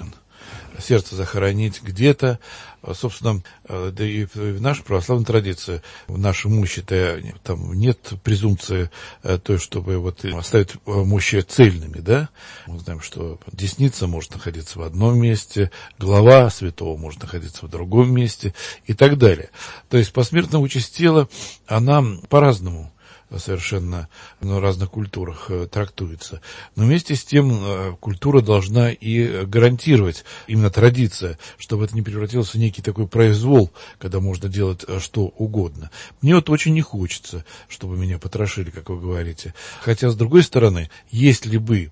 сердце захоронить где-то. Собственно, да и в нашей православной традиции, в нашем мощи-то там нет презумпции той, чтобы вот оставить мощи цельными, да. Мы знаем, что десница может находиться в одном месте, голова святого может находиться в другом месте и так далее. То есть посмертная участь тела, она по-разному совершенно в разных культурах трактуется. Но вместе с тем культура должна и гарантировать, именно традиция, чтобы это не превратился в некий такой произвол, когда можно делать что угодно. Мне вот очень не хочется, чтобы меня потрошили, как вы говорите. Хотя, с другой стороны, если бы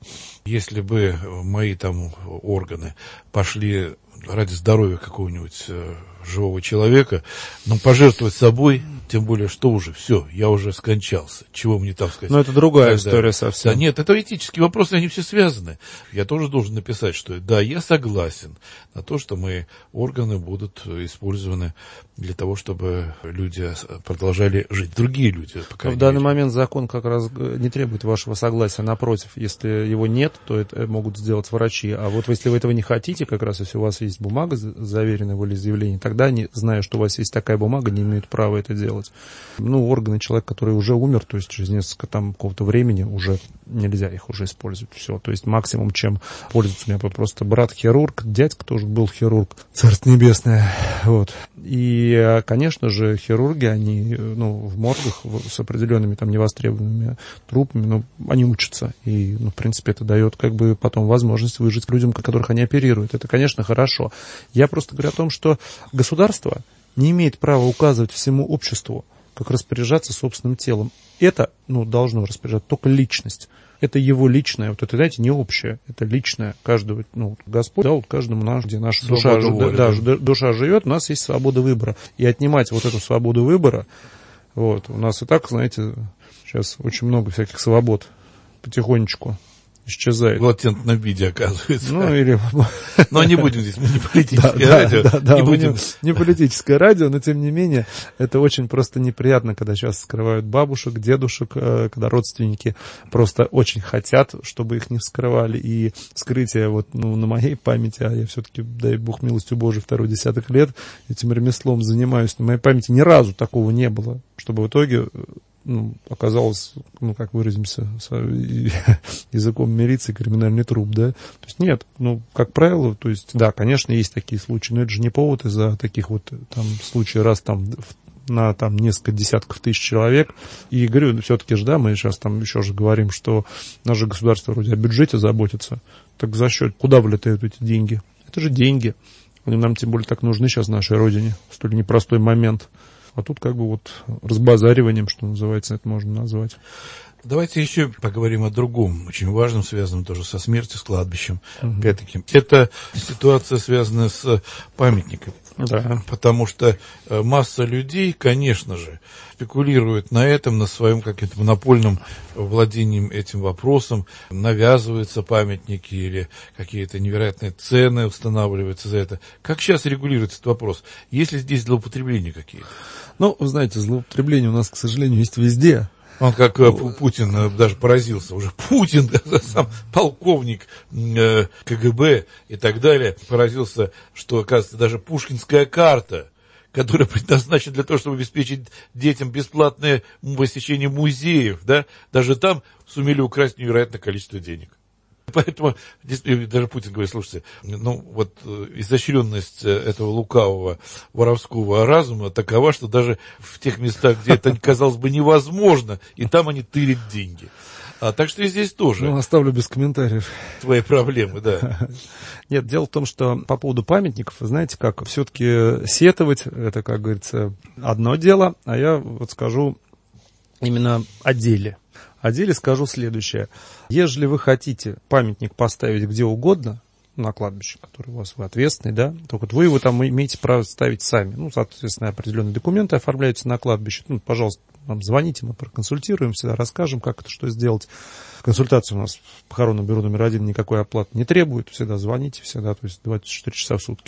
мои там органы пошли ради здоровья какого-нибудь живого человека, но пожертвовать собой, тем более, что уже, все, я уже скончался, чего мне там сказать. Но это другая история совсем. Да, нет, это этические вопросы, они все связаны. Я тоже должен написать, что да, я согласен на то, что мои органы будут использованы для того, чтобы люди продолжали жить, другие люди. В данный момент закон как раз не требует вашего согласия, напротив, если его нет, то это могут сделать врачи, а вот если вы этого не хотите, как раз если у вас есть бумага, заверенное волеизъявление, тогда они, зная, что у вас есть такая бумага, не имеют права это делать. Ну, органы человека, который уже умер, то есть через несколько там какого-то времени уже нельзя их уже использовать. Все. То есть максимум, чем пользуется у меня просто брат хирург, дядька тоже был хирург, царство небесное. Вот. И, конечно же, хирурги, они, в моргах с определенными там невостребованными трупами, они учатся. И, в принципе, это дает как бы потом возможность выжить людям, которых они оперируют. Это, конечно, хорошо. Я просто говорю о том, что государство не имеет права указывать всему обществу, как распоряжаться собственным телом. Это, должно распоряжаться только личность. Это его личное, вот это, знаете, не общее, это личное. Каждого, Господь, да, вот каждому где наша душа живет, у нас есть свобода выбора. И отнимать вот эту свободу выбора, у нас и так, знаете, сейчас очень много всяких свобод потихонечку исчезает. В латентном виде, оказывается. Но не будем здесь, мы не политическое радио. Не политическое радио, но тем не менее, это очень просто неприятно, когда сейчас скрывают бабушек, дедушек, когда родственники просто очень хотят, чтобы их не вскрывали. И вскрытие на моей памяти, а я все-таки, дай бог милостью Божией, второй десяток лет этим ремеслом занимаюсь, на моей памяти ни разу такого не было, чтобы в итоге оказалось, как выразимся, языком милиции, криминальный труп, да. То есть нет, как правило, то есть, да, конечно, есть такие случаи, но это же не повод из-за таких случаев раз на несколько десятков тысяч человек. И говорю, все-таки же, да, мы сейчас еще же говорим, что наше государство вроде о бюджете заботится. Так за счет, куда влетают эти деньги? Это же деньги. Они нам тем более так нужны сейчас нашей родине в столь непростой момент. А тут разбазариванием, что называется, это можно назвать. Давайте еще поговорим о другом, очень важном, связанном тоже со смертью, с кладбищем. Опять-таки, это ситуация, связанная с памятниками. Да. Потому что масса людей, конечно же, спекулирует на этом, на своем каким-то монопольном владением этим вопросом, навязываются памятники или какие-то невероятные цены устанавливаются за это. Как сейчас регулируется этот вопрос? Есть ли здесь злоупотребления какие-то? Вы знаете, злоупотребления у нас, к сожалению, есть везде. Он как Путин даже поразился. Уже Путин, сам полковник КГБ и так далее, поразился, что, оказывается, даже пушкинская карта, которая предназначена для того, чтобы обеспечить детям бесплатное посещение музеев, да, даже там сумели украсть невероятное количество денег. Поэтому даже Путин говорит, слушайте, изощренность этого лукавого воровского разума такова, что даже в тех местах, где это, казалось бы, невозможно, и там они тырят деньги. Так что и здесь тоже. Оставлю без комментариев. Твои проблемы, да. Нет, дело в том, что по поводу памятников, вы знаете, как все-таки сетовать, это, как говорится, одно дело, а я скажу именно о деле. О деле скажу следующее. Если вы хотите памятник поставить где угодно, на кладбище, который у вас, вы ответственный, да, то вы его там имеете право ставить сами. Соответственно, определенные документы оформляются на кладбище. Пожалуйста, нам звоните, мы проконсультируемся, расскажем, как это, что сделать. Консультация у нас в похоронном бюро номер 1 никакой оплаты не требует. Всегда звоните, всегда, то есть 24 часа в сутки.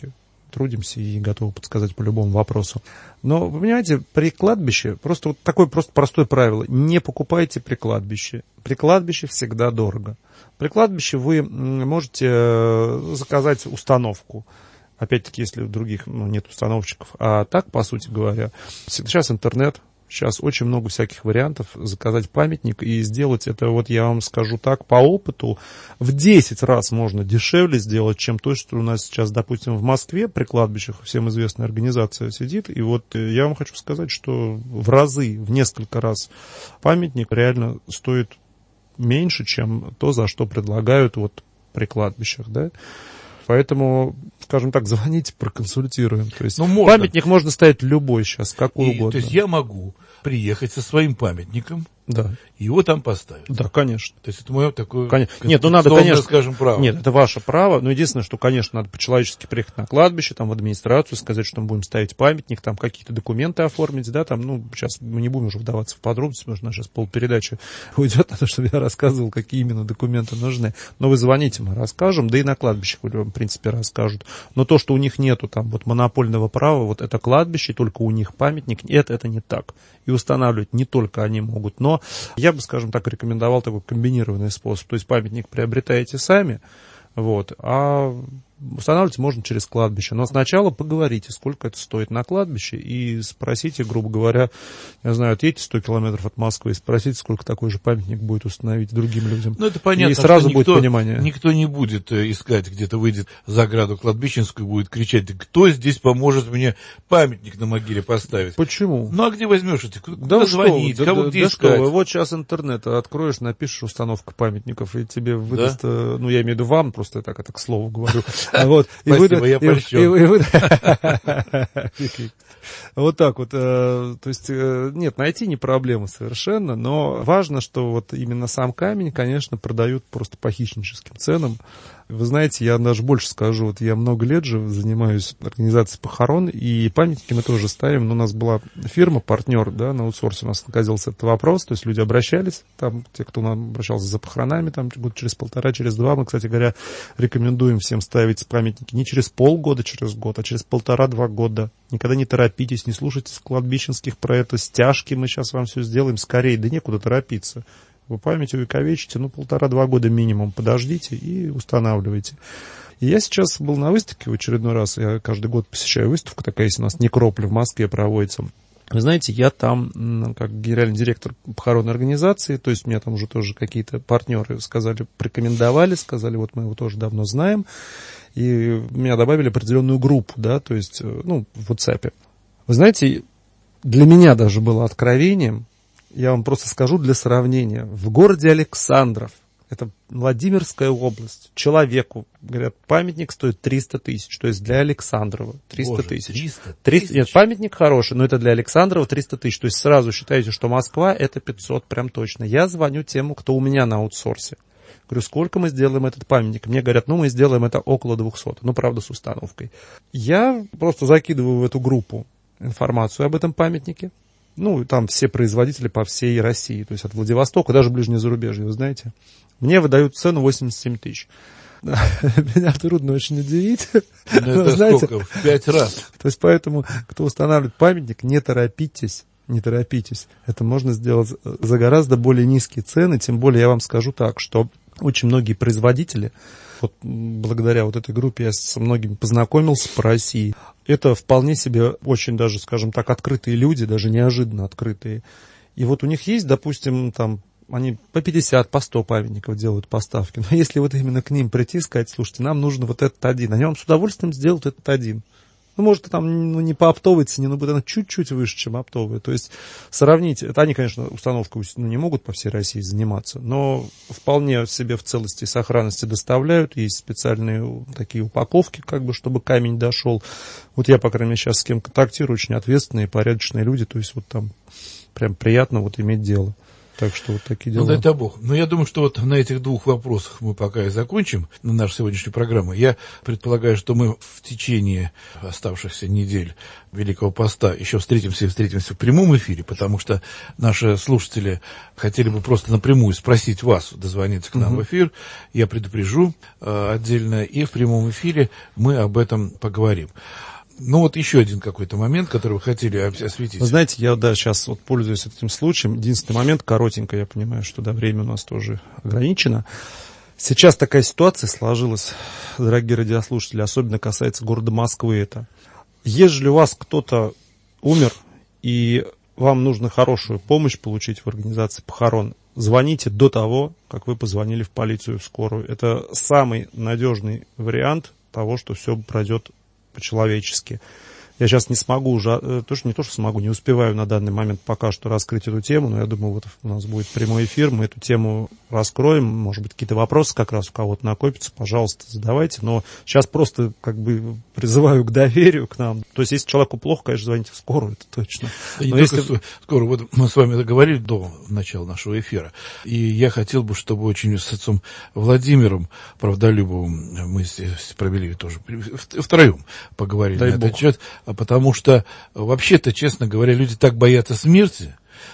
трудимся и готовы подсказать по любому вопросу. Но, вы понимаете, при кладбище, просто вот такое просто простое правило, не покупайте при кладбище. При кладбище всегда дорого. При кладбище вы можете заказать установку. Опять-таки, если у других нет установщиков. А так, по сути говоря, сейчас интернет. Сейчас очень много всяких вариантов заказать памятник и сделать это, вот я вам скажу так, по опыту, в 10 раз можно дешевле сделать, чем то, что у нас сейчас, допустим, в Москве при кладбищах всем известная организация сидит. И вот я вам хочу сказать, что в разы, в несколько раз памятник реально стоит меньше, чем то, за что предлагают вот при кладбищах, да. Поэтому, скажем так, звоните, проконсультируем. То есть памятник можно ставить любой сейчас, какой угодно. То есть я могу приехать со своим памятником, да, и его там поставить. Да, конечно. То есть это мое такое... Нет, ну надо, конечно, скажем, право. Нет, это ваше право, но единственное, что, конечно, надо по-человечески приехать на кладбище, там, в администрацию, сказать, что мы будем ставить памятник, там, какие-то документы оформить, да, там, ну, сейчас мы не будем уже вдаваться в подробности, потому что у нас сейчас полпередачи уйдет на то, чтобы я рассказывал, какие именно документы нужны. Но вы звоните, мы расскажем, да и на кладбищах вам, в принципе, расскажут. Но то, что у них нету там вот монопольного права, вот это кладбище, только у них памятник, это не так. И устанавливать не только они могут, но я бы, скажем так, рекомендовал такой комбинированный способ. То есть памятник приобретаете сами, вот, а устанавливать можно через кладбище. Но сначала поговорите, сколько это стоит на кладбище, и спросите, грубо говоря, я знаю, отъедьте 100 километров от Москвы и спросите, сколько такой же памятник будет установить другим людям. Ну, это понятно, и сразу будет понимание. Никто не будет искать, где-то выйдет за ограду кладбищенскую и будет кричать, кто здесь поможет мне памятник на могиле поставить? Почему? Ну, а где возьмешь это? Да звонить, кого где искать? Вот сейчас интернет откроешь, напишешь установка памятников, и тебе выдаст, ну, я имею в виду вам, просто я так это к слову говорю. Вот. Спасибо, я польщен. Вот так вот. То есть, нет, найти не проблема совершенно, но важно, что вот именно сам камень, конечно, продают просто по хищническим ценам. Вы знаете, я даже больше скажу, вот я много лет же занимаюсь организацией похорон, и памятники мы тоже ставим. Но у нас была фирма, партнер, да, на аутсорсе у нас находился этот вопрос, то есть люди обращались, там, те, кто нам обращался за похоронами, там, год через полтора, через два, мы, кстати говоря, рекомендуем всем ставить памятники не через полгода, через год, а через 1,5-2 года. Никогда не торопитесь, не слушайте кладбищенских про это, стяжки мы сейчас вам все сделаем скорее, да некуда торопиться. Вы память увековечите, 1,5-2 года минимум подождите и устанавливайте. И я сейчас был на выставке в очередной раз, я каждый год посещаю выставку, такая есть у нас Некрополь в Москве проводится. Вы знаете, я там как генеральный директор похоронной организации, то есть мне там уже тоже какие-то партнеры сказали, порекомендовали, сказали, вот мы его тоже давно знаем, и меня добавили определенную группу, да, то есть, ну, в WhatsApp. Вы знаете, для меня даже было откровением, я вам просто скажу для сравнения. В городе Александров, это Владимирская область, человеку, говорят, памятник стоит 300 тысяч, то есть для Александрова 300 тысяч. 300 нет, памятник хороший, но это для Александрова 300 тысяч, то есть сразу считаете, что Москва это 500, прям точно. Я звоню тем, кто у меня на аутсорсе. Говорю, сколько мы сделаем этот памятник? Мне говорят, ну мы сделаем это около 200, ну правда с установкой. Я просто закидываю в эту группу информацию об этом памятнике. Ну, там все производители по всей России, то есть от Владивостока, даже ближнее зарубежье, вы знаете. Мне выдают цену 87 тысяч. Меня трудно очень удивить. Но это знаете, сколько? В 5 раз. То есть поэтому, кто устанавливает памятник, не торопитесь. Не торопитесь. Это можно сделать за гораздо более низкие цены. Тем более я вам скажу так, что очень многие производители, вот благодаря вот этой группе я со многими познакомился по России. Это вполне себе очень даже, скажем так, открытые люди, даже неожиданно открытые. И вот у них есть, допустим, там, они по 50, по 100 памятников делают поставки. Но если вот именно к ним прийти и сказать, слушайте, нам нужен вот этот один, они вам с удовольствием сделают этот один. Ну, может, там не по оптовой цене, но будет она чуть-чуть выше, чем оптовая. То есть сравнить, это они, конечно, установкой не могут по всей России заниматься, но вполне себе в целости и сохранности доставляют. Есть специальные такие упаковки, как бы, чтобы камень дошел. Вот я, по крайней мере, сейчас с кем контактирую, очень ответственные, порядочные люди. То есть вот там прям приятно вот иметь дело. Так что вот такие дела. Ну, дай-то Бог. Но я думаю, что вот на этих двух вопросах мы пока и закончим нашу сегодняшнюю программу. Я предполагаю, что мы в течение оставшихся недель Великого Поста еще встретимся в прямом эфире, потому что наши слушатели хотели бы просто напрямую спросить вас, дозвониться к нам в эфир. Я предупрежу отдельно, и в прямом эфире мы об этом поговорим. Ну, вот еще один какой-то момент, который вы хотели осветить. Вы знаете, я, сейчас вот пользуюсь этим случаем. Единственный момент, коротенько, я понимаю, что, время у нас тоже ограничено. Сейчас такая ситуация сложилась, дорогие радиослушатели, особенно касается города Москвы это. Ежели у вас кто-то умер, и вам нужно хорошую помощь получить в организации похорон, звоните до того, как вы позвонили в полицию, в скорую. Это самый надежный вариант того, что все пройдет по-человечески. Я сейчас не смогу уже, не успеваю на данный момент пока что раскрыть эту тему, но я думаю, вот у нас будет прямой эфир, мы эту тему раскроем, может быть, какие-то вопросы как раз у кого-то накопятся, пожалуйста, задавайте, но сейчас просто призываю к доверию к нам. То есть, если человеку плохо, конечно, звоните в скорую, это точно. Но если скорую, вот мы с вами договорились до начала нашего эфира, и я хотел бы, чтобы очень с отцом Владимиром Правдолюбовым мы здесь провели тоже втроем поговорили на этот счет. Потому что, вообще-то, честно говоря, люди так боятся смерти,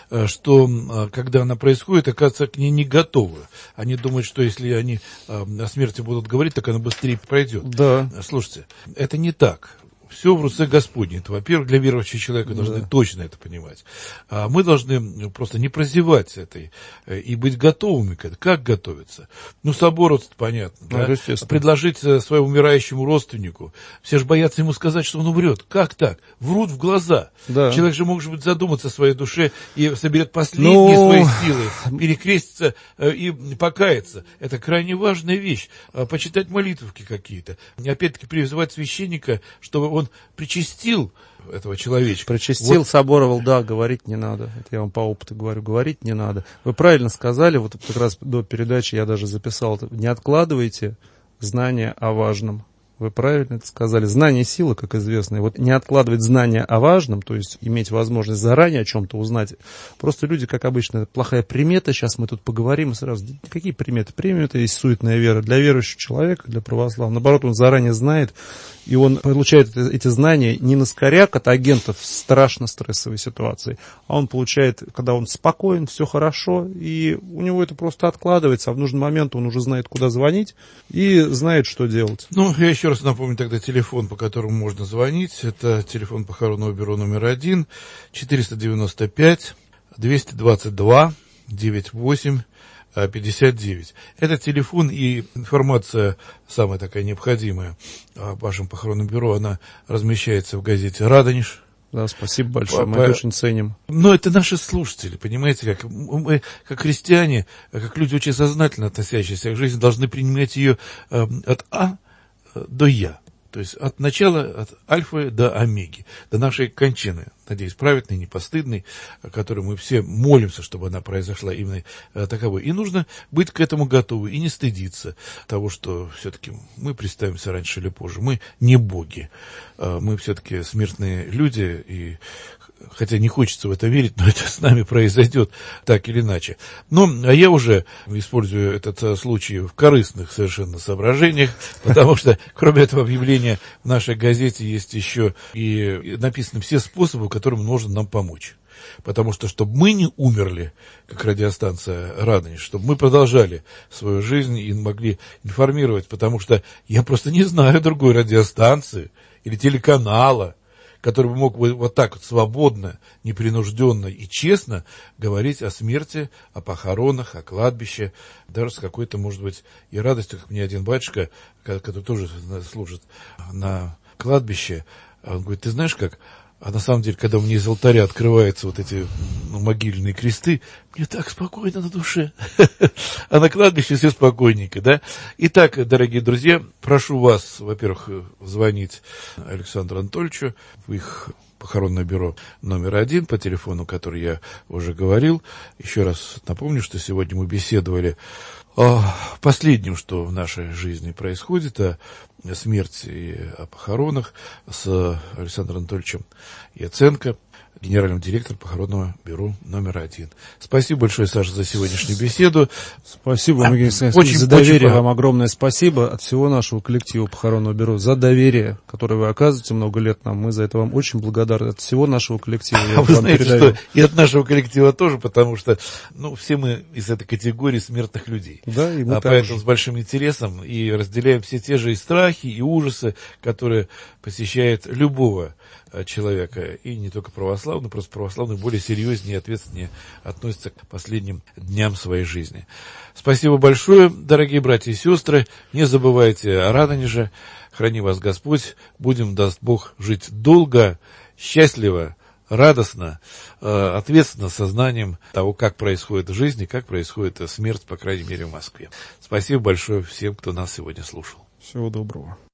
что, когда она происходит, оказывается, к ней не готовы. Они думают, что если они о смерти будут говорить, так она быстрее пройдет. Да. Слушайте, это не так. Все в руце Господне. Это, во-первых, для верующего человека должны точно это понимать. А мы должны просто не прозевать этой и быть готовыми к этому. Как готовиться? Собор, понятно. Да? Предложить своему умирающему родственнику. Все же боятся ему сказать, что он умрет. Как так? Врут в глаза. Да. Человек же может быть задуматься о своей душе и соберет последние свои силы, перекреститься и покаяться. Это крайне важная вещь. Почитать молитвки какие-то. И опять-таки призывать священника, чтобы он причастил этого человечка. Причастил, соборовал, говорить не надо. Это я вам по опыту говорю, говорить не надо. Вы правильно сказали, вот как раз до передачи я даже записал, не откладывайте знания о важном. Вы правильно это сказали. Знание — сила, как известно. И вот не откладывать знания о важном, то есть иметь возможность заранее о чем-то узнать. Просто люди, как обычно, плохая примета. Сейчас мы тут поговорим и сразу. Какие приметы? Примета есть суетная вера. Для верующего человека, для православного. Наоборот, он заранее знает, и он получает эти знания не на скоряк от агентов в страшно стрессовой ситуации, а он получает, когда он спокоен, все хорошо, и у него это просто откладывается, а в нужный момент он уже знает, куда звонить, и знает, что делать. Я еще раз напомню тогда телефон, по которому можно звонить. Это телефон похоронного бюро номер 1, 495 222 98 59. Этот телефон и информация, самая такая необходимая о вашем похоронном бюро, она размещается в газете «Радонеж». Да, спасибо большое, мы очень ценим. Но это наши слушатели, понимаете, как мы, как христиане, как люди очень сознательно относящиеся к жизни, должны принимать ее от А до Я. То есть от начала, от альфа до омеги, до нашей кончины, надеюсь, праведной, непостыдной, о которой мы все молимся, чтобы она произошла именно таковой. И нужно быть к этому готовы и не стыдиться того, что все-таки мы представимся раньше или позже. Мы не боги, мы все-таки смертные люди, и хотя не хочется в это верить, но это с нами произойдет так или иначе. А я уже использую этот случай в корыстных совершенно соображениях, потому что, кроме этого объявления, в нашей газете есть еще и написаны все способы, которым нужно нам помочь. Потому что, чтобы мы не умерли, как радиостанция «Радонеж», чтобы мы продолжали свою жизнь и могли информировать, потому что я просто не знаю другой радиостанции или телеканала, который бы мог вот так вот свободно, непринужденно и честно говорить о смерти, о похоронах, о кладбище, даже с какой-то, может быть, и радостью, как мне один батюшка, который тоже служит на кладбище, он говорит: ты знаешь как? А на самом деле, когда у меня из алтаря открываются вот эти могильные кресты, мне так спокойно на душе. А на кладбище все спокойненько, да? Итак, дорогие друзья, прошу вас, во-первых, звонить Александру Анатольевичу в их похоронное бюро номер 1 по телефону, который я уже говорил. Еще раз напомню, что сегодня мы беседовали о последнем, что в нашей жизни происходит, о смерти и о похоронах с Александром Анатольевичем Яценко. генерального директора похоронного бюро номер 1. Спасибо большое, Саша, за сегодняшнюю беседу. Спасибо, Евгений Александрович, за доверие. Вам огромное спасибо от всего нашего коллектива похоронного бюро за доверие, которое вы оказываете много лет нам. Мы за это вам очень благодарны. От всего нашего коллектива. Вы знаете, что и от нашего коллектива тоже, потому что все мы из этой категории смертных людей. Да, и мы поэтому с большим интересом и разделяем все те же и страхи, и ужасы, которые посещают любого человека, и не только православный, просто православный более серьезнее и ответственнее относится к последним дням своей жизни. Спасибо большое, дорогие братья и сестры. Не забывайте о Радонеже. Храни вас Господь. Будем, даст Бог, жить долго, счастливо, радостно, ответственно, сознанием того, как происходит жизнь и как происходит смерть, по крайней мере, в Москве. Спасибо большое всем, кто нас сегодня слушал. Всего доброго.